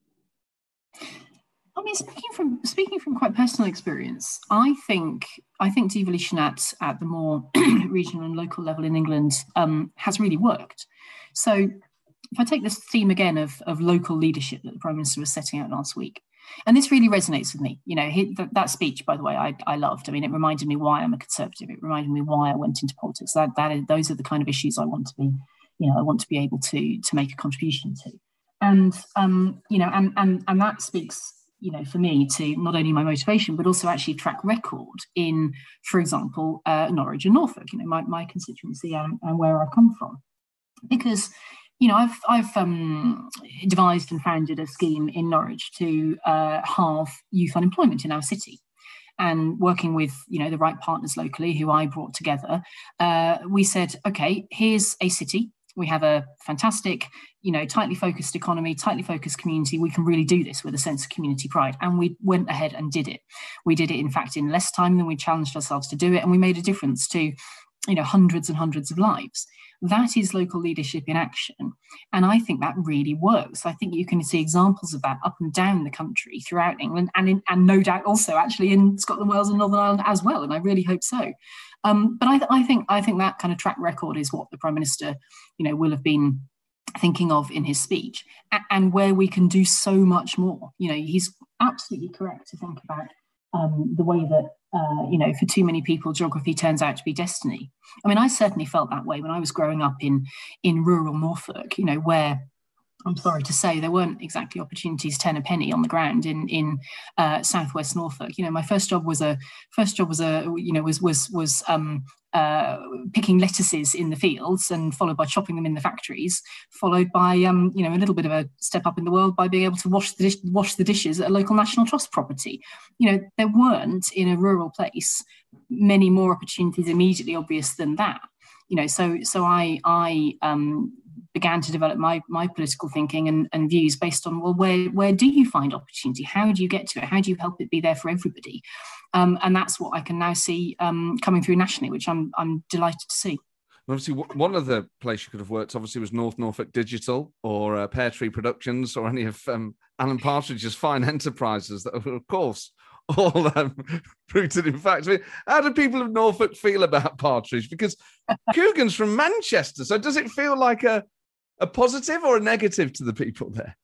I mean, speaking from quite personal experience, I think devolution at the more regional and local level in England has really worked. So if I take this theme again of local leadership that the Prime Minister was setting out last week, and this really resonates with me. That speech, by the way, I loved. I mean, it reminded me why I'm a Conservative. It reminded me why I went into politics. Those are the kind of issues I want to be, I want to be able to make a contribution to. And and that speaks, for me, to not only my motivation but also actually track record in, for example, Norwich and Norfolk, my constituency and where I come from, because I've devised and founded a scheme in Norwich to halve youth unemployment in our city. And working with, the right partners locally who I brought together, we said, okay, here's a city. We have a fantastic, tightly focused economy, tightly focused community. We can really do this with a sense of community pride. And we went ahead and did it. We did it, in fact, in less time than we challenged ourselves to do it. And we made a difference to, hundreds and hundreds of lives. That is local leadership in action. And I think that really works. I think you can see examples of that up and down the country throughout England and no doubt also actually in Scotland, Wales and Northern Ireland as well. And I really hope so. But I think that kind of track record is what the Prime Minister, will have been thinking of in his speech, and where we can do so much more. He's absolutely correct to think about the way that, for too many people, geography turns out to be destiny. I mean, I certainly felt that way when I was growing up in rural Norfolk, where, I'm sorry to say, there weren't exactly opportunities 10 a penny on the ground in southwest Norfolk. My first job was picking lettuces in the fields, and followed by chopping them in the factories, followed by a little bit of a step up in the world by being able to wash the dishes at a local National Trust property. There weren't in a rural place many more opportunities immediately obvious than that. So I began to develop my political thinking and views based on, well, where do you find opportunity? How do you get to it? How do you help it be there for everybody? And that's what I can now see coming through nationally, which I'm delighted to see. Obviously, one of the places you could have worked, obviously, was North Norfolk Digital or Pear Tree Productions or any of Alan Partridge's fine enterprises that are, of course, all rooted in fact. I mean, how do people of Norfolk feel about Partridge? Because Coogan's from Manchester, so does it feel like a positive or a negative to the people there?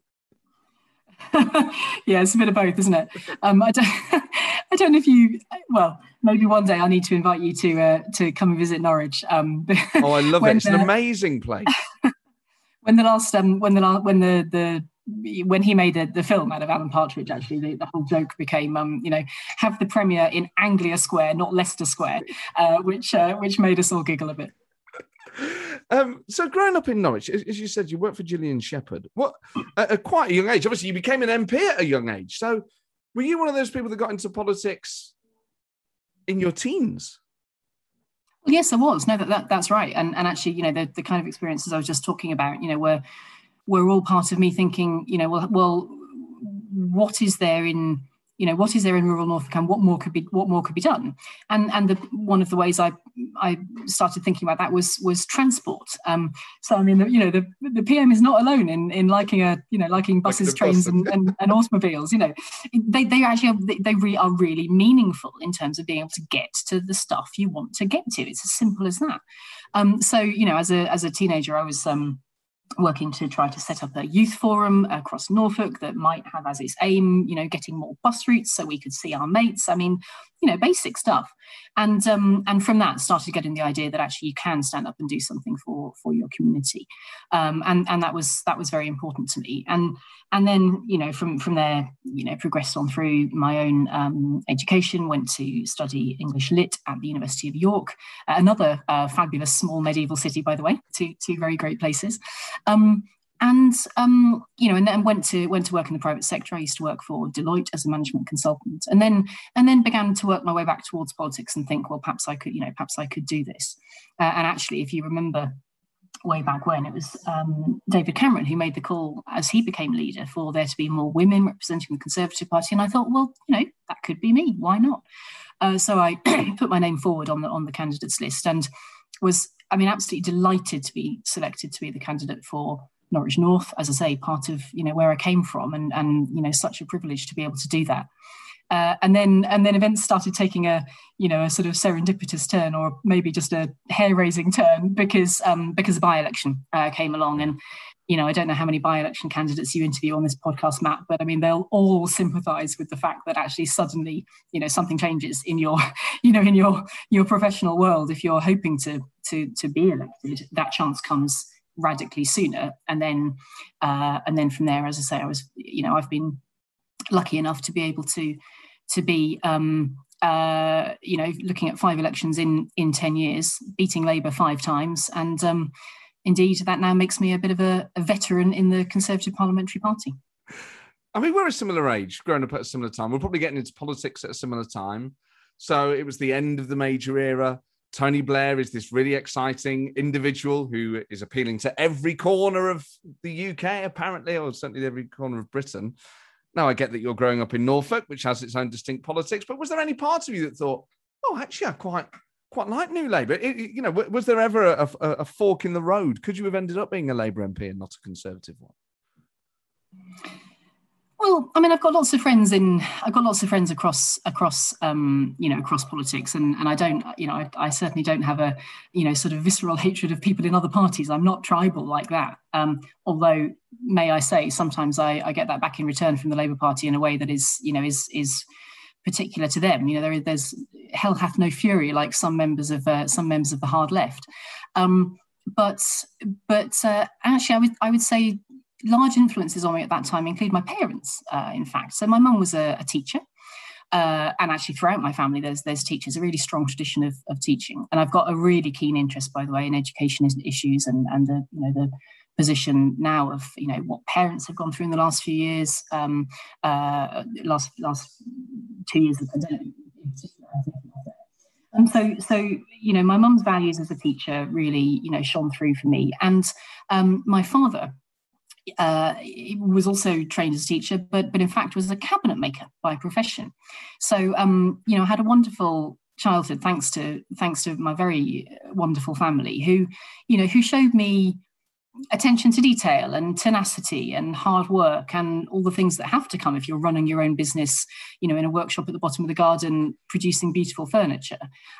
Yeah, it's a bit of both, isn't it? I don't know if you. Well, maybe one day I need to invite you to come and visit Norwich. I love it. It's an amazing place. When he made the film out of Alan Partridge, actually, the whole joke became, have the premiere in Anglia Square, not Leicester Square, which made us all giggle a bit. So growing up in Norwich, as you said, you worked for Gillian Shepherd. What at quite a young age? Obviously, you became an MP at a young age. So were you one of those people that got into politics in your teens? Well, yes, I was. No, that's right. And actually, the kind of experiences I was just talking about, were all part of me thinking, well, what is there in rural Norfolk, and what more could be done? And one of the ways I started thinking about that was transport. So I mean, the PM is not alone in liking buses, trains, and automobiles. They actually are really meaningful in terms of being able to get to the stuff you want to get to. It's as simple as that. So as a teenager, I was working to try to set up a youth forum across Norfolk that might have as its aim, getting more bus routes so we could see our mates. I mean, basic stuff. And from that started getting the idea that actually you can stand up and do something for your community. And that was very important to me. And then, from there, progressed on through my own education, went to study English Lit at the University of York, another fabulous small medieval city, by the way, two very great places. And then went to work in the private sector. I used to work for Deloitte as a management consultant, and then began to work my way back towards politics and think, well, perhaps I could do this. And actually, if you remember way back when, it was David Cameron who made the call as he became leader for there to be more women representing the Conservative Party. And I thought, well, that could be me. Why not? So I put my name forward on the candidates list and was, absolutely delighted to be selected to be the candidate for Norwich North, as I say, part of where I came from, and such a privilege to be able to do that. And then events started taking a sort of serendipitous turn, or maybe just a hair-raising turn, because a by-election came along. And I don't know how many by-election candidates you interview on this podcast, Matt, but they'll all sympathise with the fact that actually suddenly something changes in your in your professional world. If you're hoping to be elected, that chance comes radically sooner. And then from there, as I say, I was I've been lucky enough to be able to be looking at 5 elections in 10 years, beating Labour 5 times, and indeed, that now makes me a bit of a veteran in the Conservative Parliamentary Party. I mean, we're a similar age, growing up at a similar time. We're probably getting into politics at a similar time. So it was the end of the Major era. Tony Blair is this really exciting individual who is appealing to every corner of the UK, apparently, or certainly every corner of Britain. Now, I get that you're growing up in Norfolk, which has its own distinct politics, but was there any part of you that thought, oh, actually, I quite like New Labour? Was there ever a fork in the road? Could you have ended up being a Labour MP and not a Conservative one? Well, I mean, I've got lots of friends across across politics, and I don't, I certainly don't have a, sort of visceral hatred of people in other parties. I'm not tribal like that. Although, may I say, sometimes I get that back in return from the Labour Party in a way that is particular to them. There's hell hath no fury, like some members of the hard left. But actually, I would say large influences on me at that time include my parents, in fact. So my mum was a teacher, and actually throughout my family there's teachers, a really strong tradition of teaching. And I've got a really keen interest, by the way, in education issues and the position now of what parents have gone through in the last few years, last 2 years of the pandemic in particular. And so my mum's values as a teacher really shone through for me. And my father was also trained as a teacher, but in fact was a cabinet maker by profession. So I had a wonderful childhood thanks to my very wonderful family who showed me attention to detail and tenacity and hard work and all the things that have to come if you're running your own business, in a workshop at the bottom of the garden producing beautiful furniture.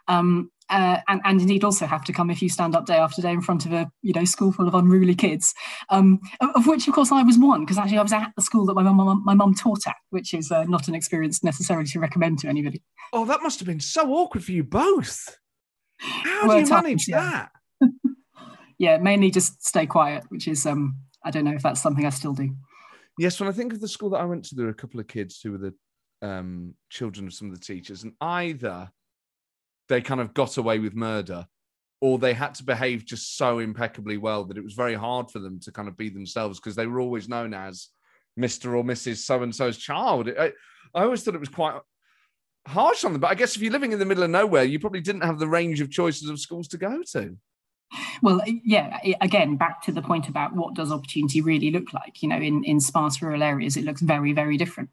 And indeed also have to come if you stand up day after day in front of a school full of unruly kids, of which of course I was one, because actually I was at the school that my mum taught at, which is not an experience necessarily to recommend to anybody. Oh, that must have been so awkward for you both. How do you manage that? Yeah, mainly just stay quiet, which is I don't know if that's something I still do. Yes, when I think of the school that I went to, there were a couple of kids who were the children of some of the teachers, and either they kind of got away with murder, or they had to behave just so impeccably well that it was very hard for them to kind of be themselves, because they were always known as Mr. or Mrs. So-and-so's child. I always thought it was quite harsh on them, but I guess if you're living in the middle of nowhere, you probably didn't have the range of choices of schools to go to. Well, yeah, again, back to the point about what does opportunity really look like? In sparse rural areas, it looks very, very different.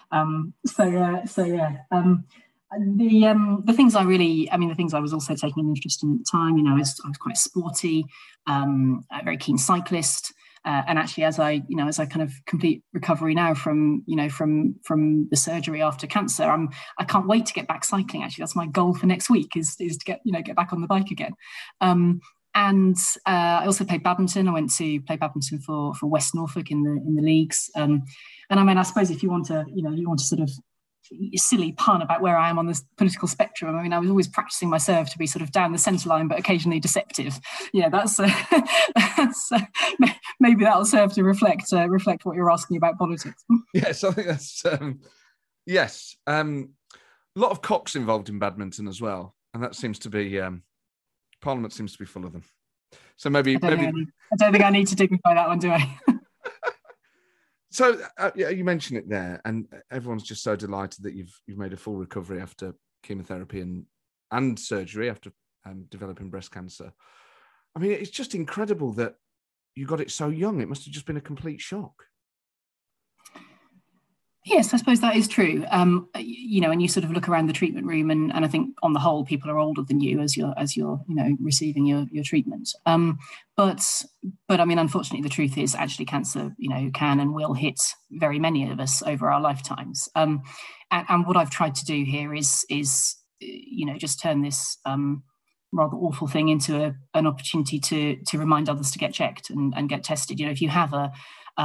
The things the things I was also taking an interest in at the time, I was quite sporty, a very keen cyclist. And actually, as I kind of complete recovery now from the surgery after cancer, I can't wait to get back cycling. Actually, that's my goal for next week is to get back on the bike again. And I also played badminton. I went to play badminton for West Norfolk in the leagues. And I mean, I suppose if you want to sort of silly pun about where I am on the political spectrum, I mean, I was always practicing my serve to be sort of down the centre line, but occasionally deceptive. Yeah, that's maybe that'll serve to reflect what you're asking about politics. Yes, I think that's yes. A lot of cocks involved in badminton as well, and that seems to be. Parliament seems to be full of them. So maybe I don't think I need to dignify that one, do I? So you mentioned it there, and everyone's just so delighted that you've made a full recovery after chemotherapy and surgery after developing breast cancer. I mean, it's just incredible that you got it so young. It must have just been a complete shock. Yes, I suppose that is true. And you sort of look around the treatment room, and I think on the whole, people are older than you as you're receiving your treatment. But I mean, unfortunately, the truth is actually cancer, can and will hit very many of us over our lifetimes. And what I've tried to do here is just turn this rather awful thing into an opportunity to remind others to get checked and get tested. If you have a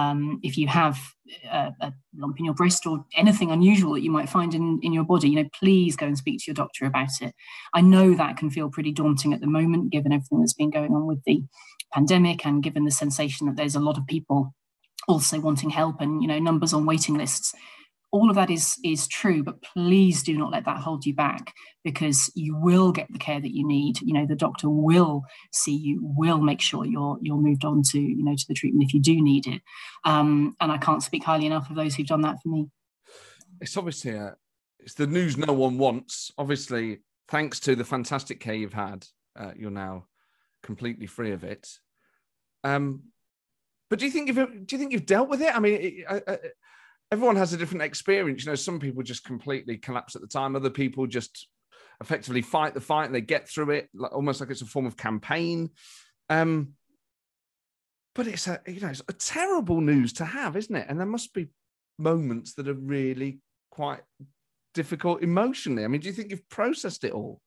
lump in your breast or anything unusual that you might find in your body, please go and speak to your doctor about it. I know that can feel pretty daunting at the moment, given everything that's been going on with the pandemic and given the sensation that there's a lot of people also wanting help and, numbers on waiting lists. all of that is true, but please do not let that hold you back, because you will get the care that you need. The doctor will see you, will make sure you're moved on to, to the treatment if you do need it. And I can't speak highly enough of those who've done that for me. It's obviously it's the news no one wants. Obviously, thanks to the fantastic care you've had, you're now completely free of it. But do you think you've dealt with it? I mean, everyone has a different experience. Some people just completely collapse at the time. Other people just effectively fight the fight and they get through it, almost like it's a form of campaign. But it's a terrible news to have, isn't it? And there must be moments that are really quite difficult emotionally. I mean, do you think you've processed it all?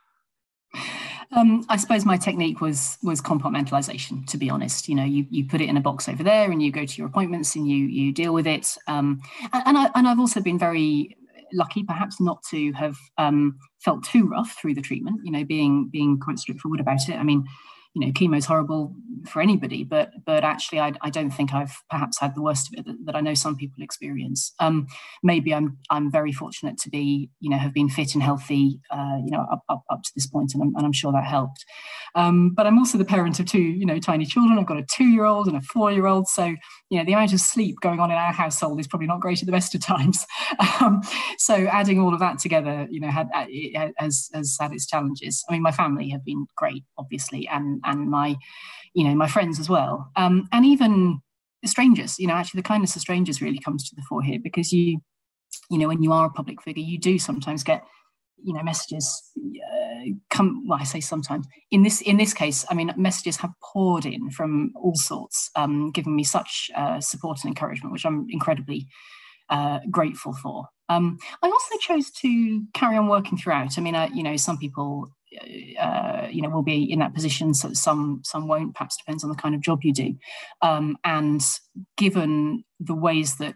I suppose my technique was compartmentalization, to be honest. You put it in a box over there and you go to your appointments and you deal with it. And I've also been very lucky, perhaps, not to have felt too rough through the treatment, being quite straightforward about it. I mean, chemo's horrible for anybody, but actually I don't think I've perhaps had the worst of it that I know some people experience. Maybe I'm very fortunate to be, have been fit and healthy, up to this point, and I'm sure that helped. But I'm also the parent of two, tiny children. I've got a 2-year-old and a 4-year-old. So, the amount of sleep going on in our household is probably not great at the best of times. So adding all of that together, has had its challenges. I mean, my family have been great, obviously, and my friends as well, and even strangers. Actually, the kindness of strangers really comes to the fore here, because when you are a public figure, you do sometimes get messages come. Well, I say sometimes. In this case, I mean, messages have poured in from all sorts, giving me such support and encouragement, which I'm incredibly grateful for. I also chose to carry on working throughout. I mean, some people will be in that position, so some won't. Perhaps depends on the kind of job you do. And given the ways that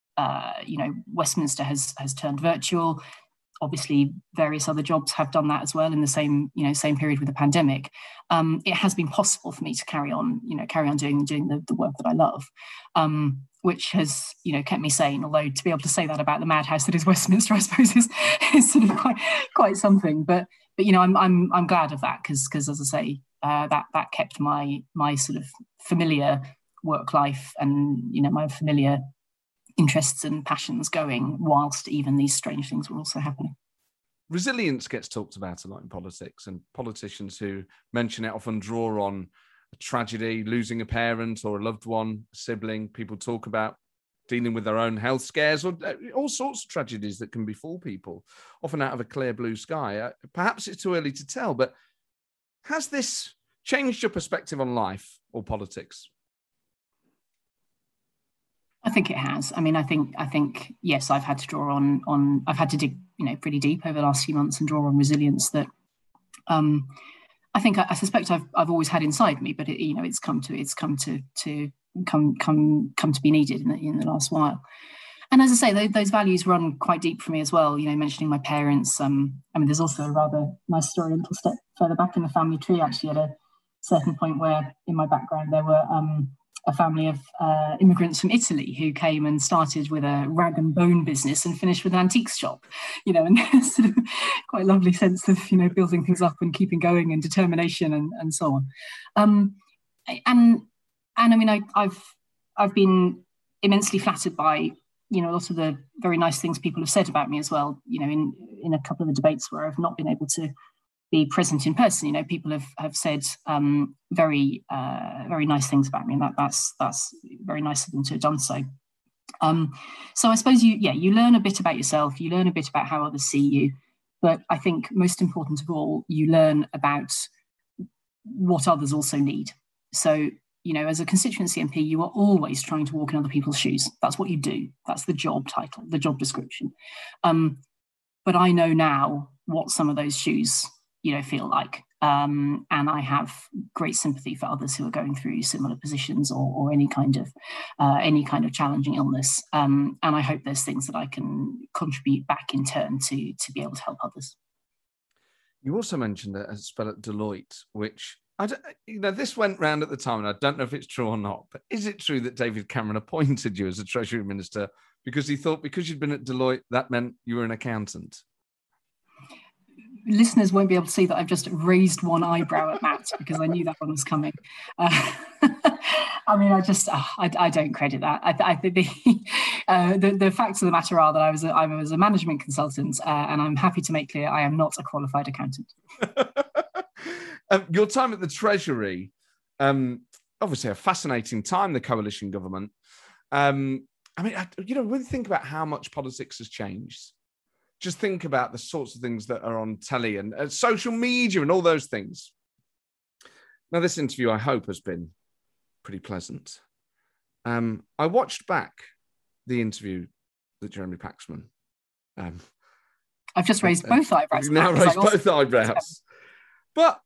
Westminster has turned virtual, obviously various other jobs have done that as well in the same period with the pandemic. It has been possible for me to carry on doing the work that I love, which has kept me sane. Although to be able to say that about the madhouse that is Westminster, I suppose is sort of quite something. But I'm glad of that, because as I say, that kept my sort of familiar work life and my familiar interests and passions going, whilst even these strange things were also happening. Resilience gets talked about a lot in politics, and politicians who mention it often draw on a tragedy, losing a parent or a loved one, a sibling. People talk about dealing with their own health scares or all sorts of tragedies that can befall people, often out of a clear blue sky. Perhaps it's too early to tell, but has this changed your perspective on life or politics? I think it has. I mean, I think yes, I've had to draw on I've had to dig, pretty deep over the last few months and draw on resilience that I suspect I've always had inside me, but it's come to be needed in the last while. And as I say, those values run quite deep for me as well. Mentioning my parents. I mean, there's also a rather nice story a little step further back in the family tree, actually, at a certain point where in my background there were a family of immigrants from Italy who came and started with a rag and bone business and finished with an antiques shop, and sort of quite lovely sense of, building things up and keeping going and determination and so on. And I mean, I've been immensely flattered by, a lot of the very nice things people have said about me as well, in a couple of the debates where I've not been able to be present in person. People have said very nice things about me, and that's very nice of them to have done so. So I suppose you learn a bit about yourself, you learn a bit about how others see you, but I think most important of all, you learn about what others also need. So as a constituency MP, you are always trying to walk in other people's shoes. That's what you do. That's the job title, the job description. But I know now what some of those shoes feel like. And I have great sympathy for others who are going through similar positions or any kind of challenging illness. And I hope there's things that I can contribute back in turn to be able to help others. You also mentioned a spell at Deloitte, which This went round at the time, and I don't know if it's true or not, but is it true that David Cameron appointed you as a Treasury Minister because he thought because you'd been at Deloitte, that meant you were an accountant? Listeners won't be able to see that I've just raised one eyebrow at Matt because I knew that one was coming. I mean, I don't credit that. I think the facts of the matter are that I was a management consultant, and I'm happy to make clear I am not a qualified accountant. Your time at the Treasury, obviously a fascinating time, the coalition government. When you think about how much politics has changed, just think about the sorts of things that are on telly and social media and all those things. Now, this interview, I hope, has been pretty pleasant. I watched back the interview that Jeremy Paxman. I've just raised both eyebrows. You've now raised both eyebrows. But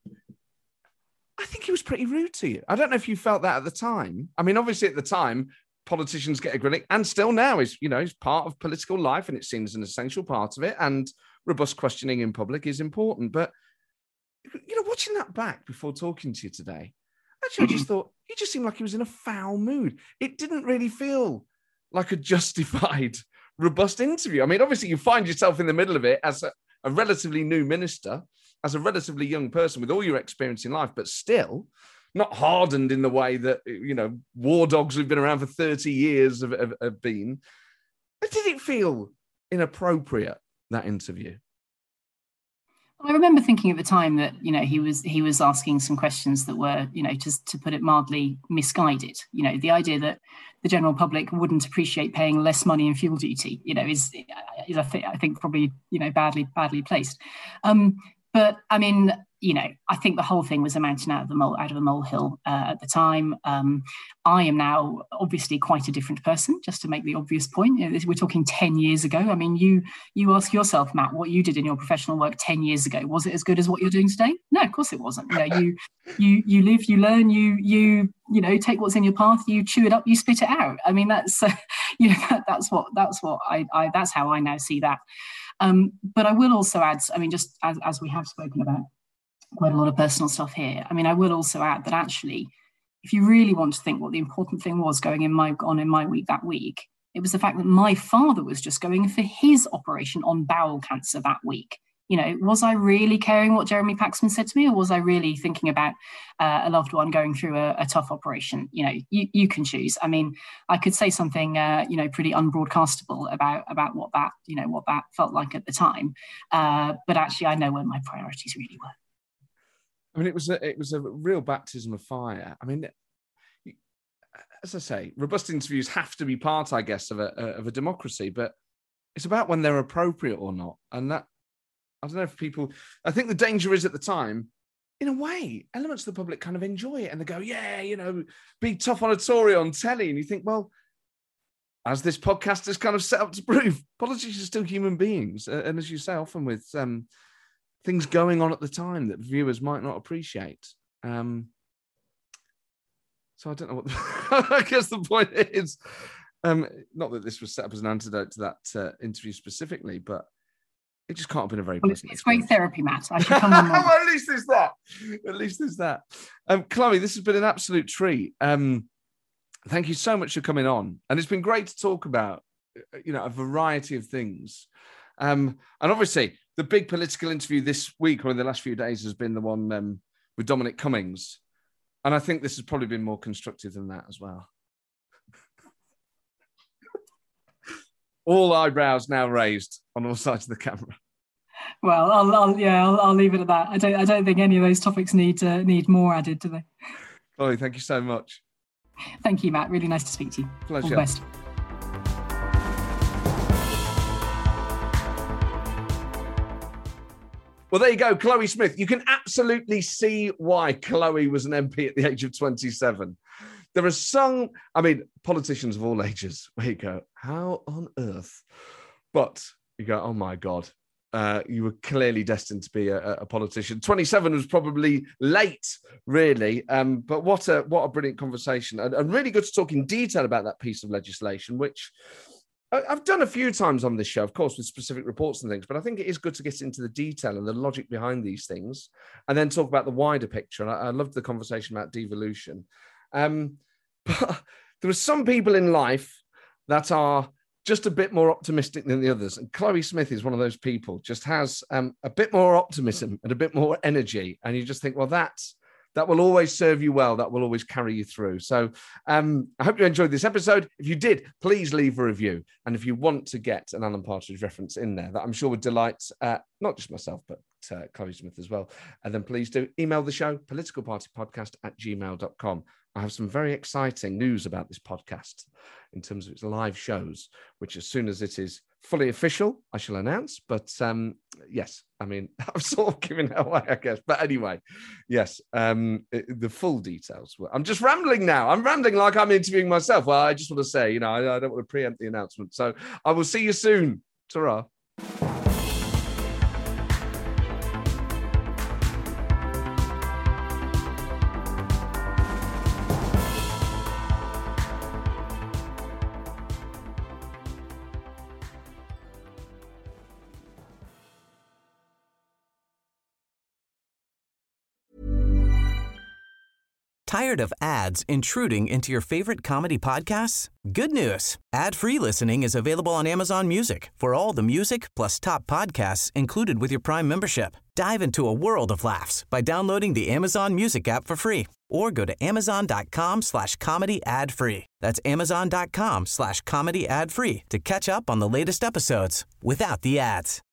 I think he was pretty rude to you. I don't know if you felt that at the time. I mean, obviously at the time, politicians get a grilling, and still now is part of political life, and it's seen as an essential part of it. And robust questioning in public is important. But watching that back before talking to you today, actually, I just thought he just seemed like he was in a foul mood. It didn't really feel like a justified, robust interview. I mean, obviously, you find yourself in the middle of it as a relatively new minister, as a relatively young person with all your experience in life, but still not hardened in the way that, war dogs who've been around for 30 years have been. But did it feel inappropriate, that interview? I remember thinking at the time that, he was asking some questions that were, to put it mildly, misguided. The idea that the general public wouldn't appreciate paying less money in fuel duty, is I think probably, badly placed. But I mean, I think the whole thing was a mountain out of a molehill at the time. I am now obviously quite a different person, just to make the obvious point. We're talking 10 years ago. I mean, you ask yourself, Matt, what you did in your professional work 10 years ago. Was it as good as what you're doing today? No, of course it wasn't. You live, you learn, you take what's in your path, you chew it up, you spit it out. I mean, that's that's how I now see that. But I will also add, I mean, just as we have spoken about quite a lot of personal stuff here, I mean, I will also add that actually, if you really want to think what the important thing was going in my week that week, it was the fact that my father was just going for his operation on bowel cancer that week. Was I really caring what Jeremy Paxman said to me, or was I really thinking about a loved one going through a tough operation? You can choose. I mean, I could say something, pretty unbroadcastable about what that felt like at the time. But actually, I know where my priorities really were. I mean, it was a real baptism of fire. I mean, as I say, robust interviews have to be part, I guess, of a democracy, but it's about when they're appropriate or not. And that, I don't know if people, I think the danger is at the time, in a way, elements of the public kind of enjoy it and they go, yeah, be tough on a Tory on telly. And you think, well, as this podcast is kind of set up to prove, politicians are still human beings. And as you say, often with things going on at the time that viewers might not appreciate. So I don't know what, I guess the point is, not that this was set up as an antidote to that interview specifically, but it just can't have been a very pleasant It's great therapy, Matt. I should come on more. Well, at least there's that. Chloe, this has been an absolute treat. Thank you so much for coming on. And it's been great to talk about, a variety of things. And obviously, the big political interview this week or in the last few days has been the one with Dominic Cummings. And I think this has probably been more constructive than that as well. All eyebrows now raised on all sides of the camera. Well, I'll leave it at that. I don't think any of those topics need more added, do they? Chloe, thank you so much. Thank you, Matt. Really nice to speak to you. Pleasure. All the best. Well, there you go, Chloe Smith. You can absolutely see why Chloe was an MP at the age of 27. There are some, politicians of all ages where you go, how on earth? But you go, oh my God, you were clearly destined to be a politician. 27 was probably late, really. But what a brilliant conversation. And really good to talk in detail about that piece of legislation, which I've done a few times on this show, of course, with specific reports and things, but I think it is good to get into the detail and the logic behind these things and then talk about the wider picture. And I loved the conversation about devolution. But there are some people in life that are just a bit more optimistic than the others. And Chloe Smith is one of those people, just has a bit more optimism and a bit more energy. And you just think, well, that will always serve you well. That will always carry you through. So I hope you enjoyed this episode. If you did, please leave a review. And if you want to get an Alan Partridge reference in there, that I'm sure would delight not just myself, but Chloe Smith as well. And then please do email the show, politicalpartypodcast@gmail.com. I have some very exciting news about this podcast in terms of its live shows, which as soon as it is fully official, I shall announce. But yes, I mean, I'm sort of giving it away, I guess. But anyway, yes, the full details. I'm just rambling now. I'm rambling like I'm interviewing myself. Well, I just want to say, I don't want to preempt the announcement. So I will see you soon. Ta-ra. Tired of ads intruding into your favorite comedy podcasts? Good news. Ad-free listening is available on Amazon Music for all the music plus top podcasts included with your Prime membership. Dive into a world of laughs by downloading the Amazon Music app for free or go to amazon.com/comedy ad-free. That's amazon.com/comedy ad-free to catch up on the latest episodes without the ads.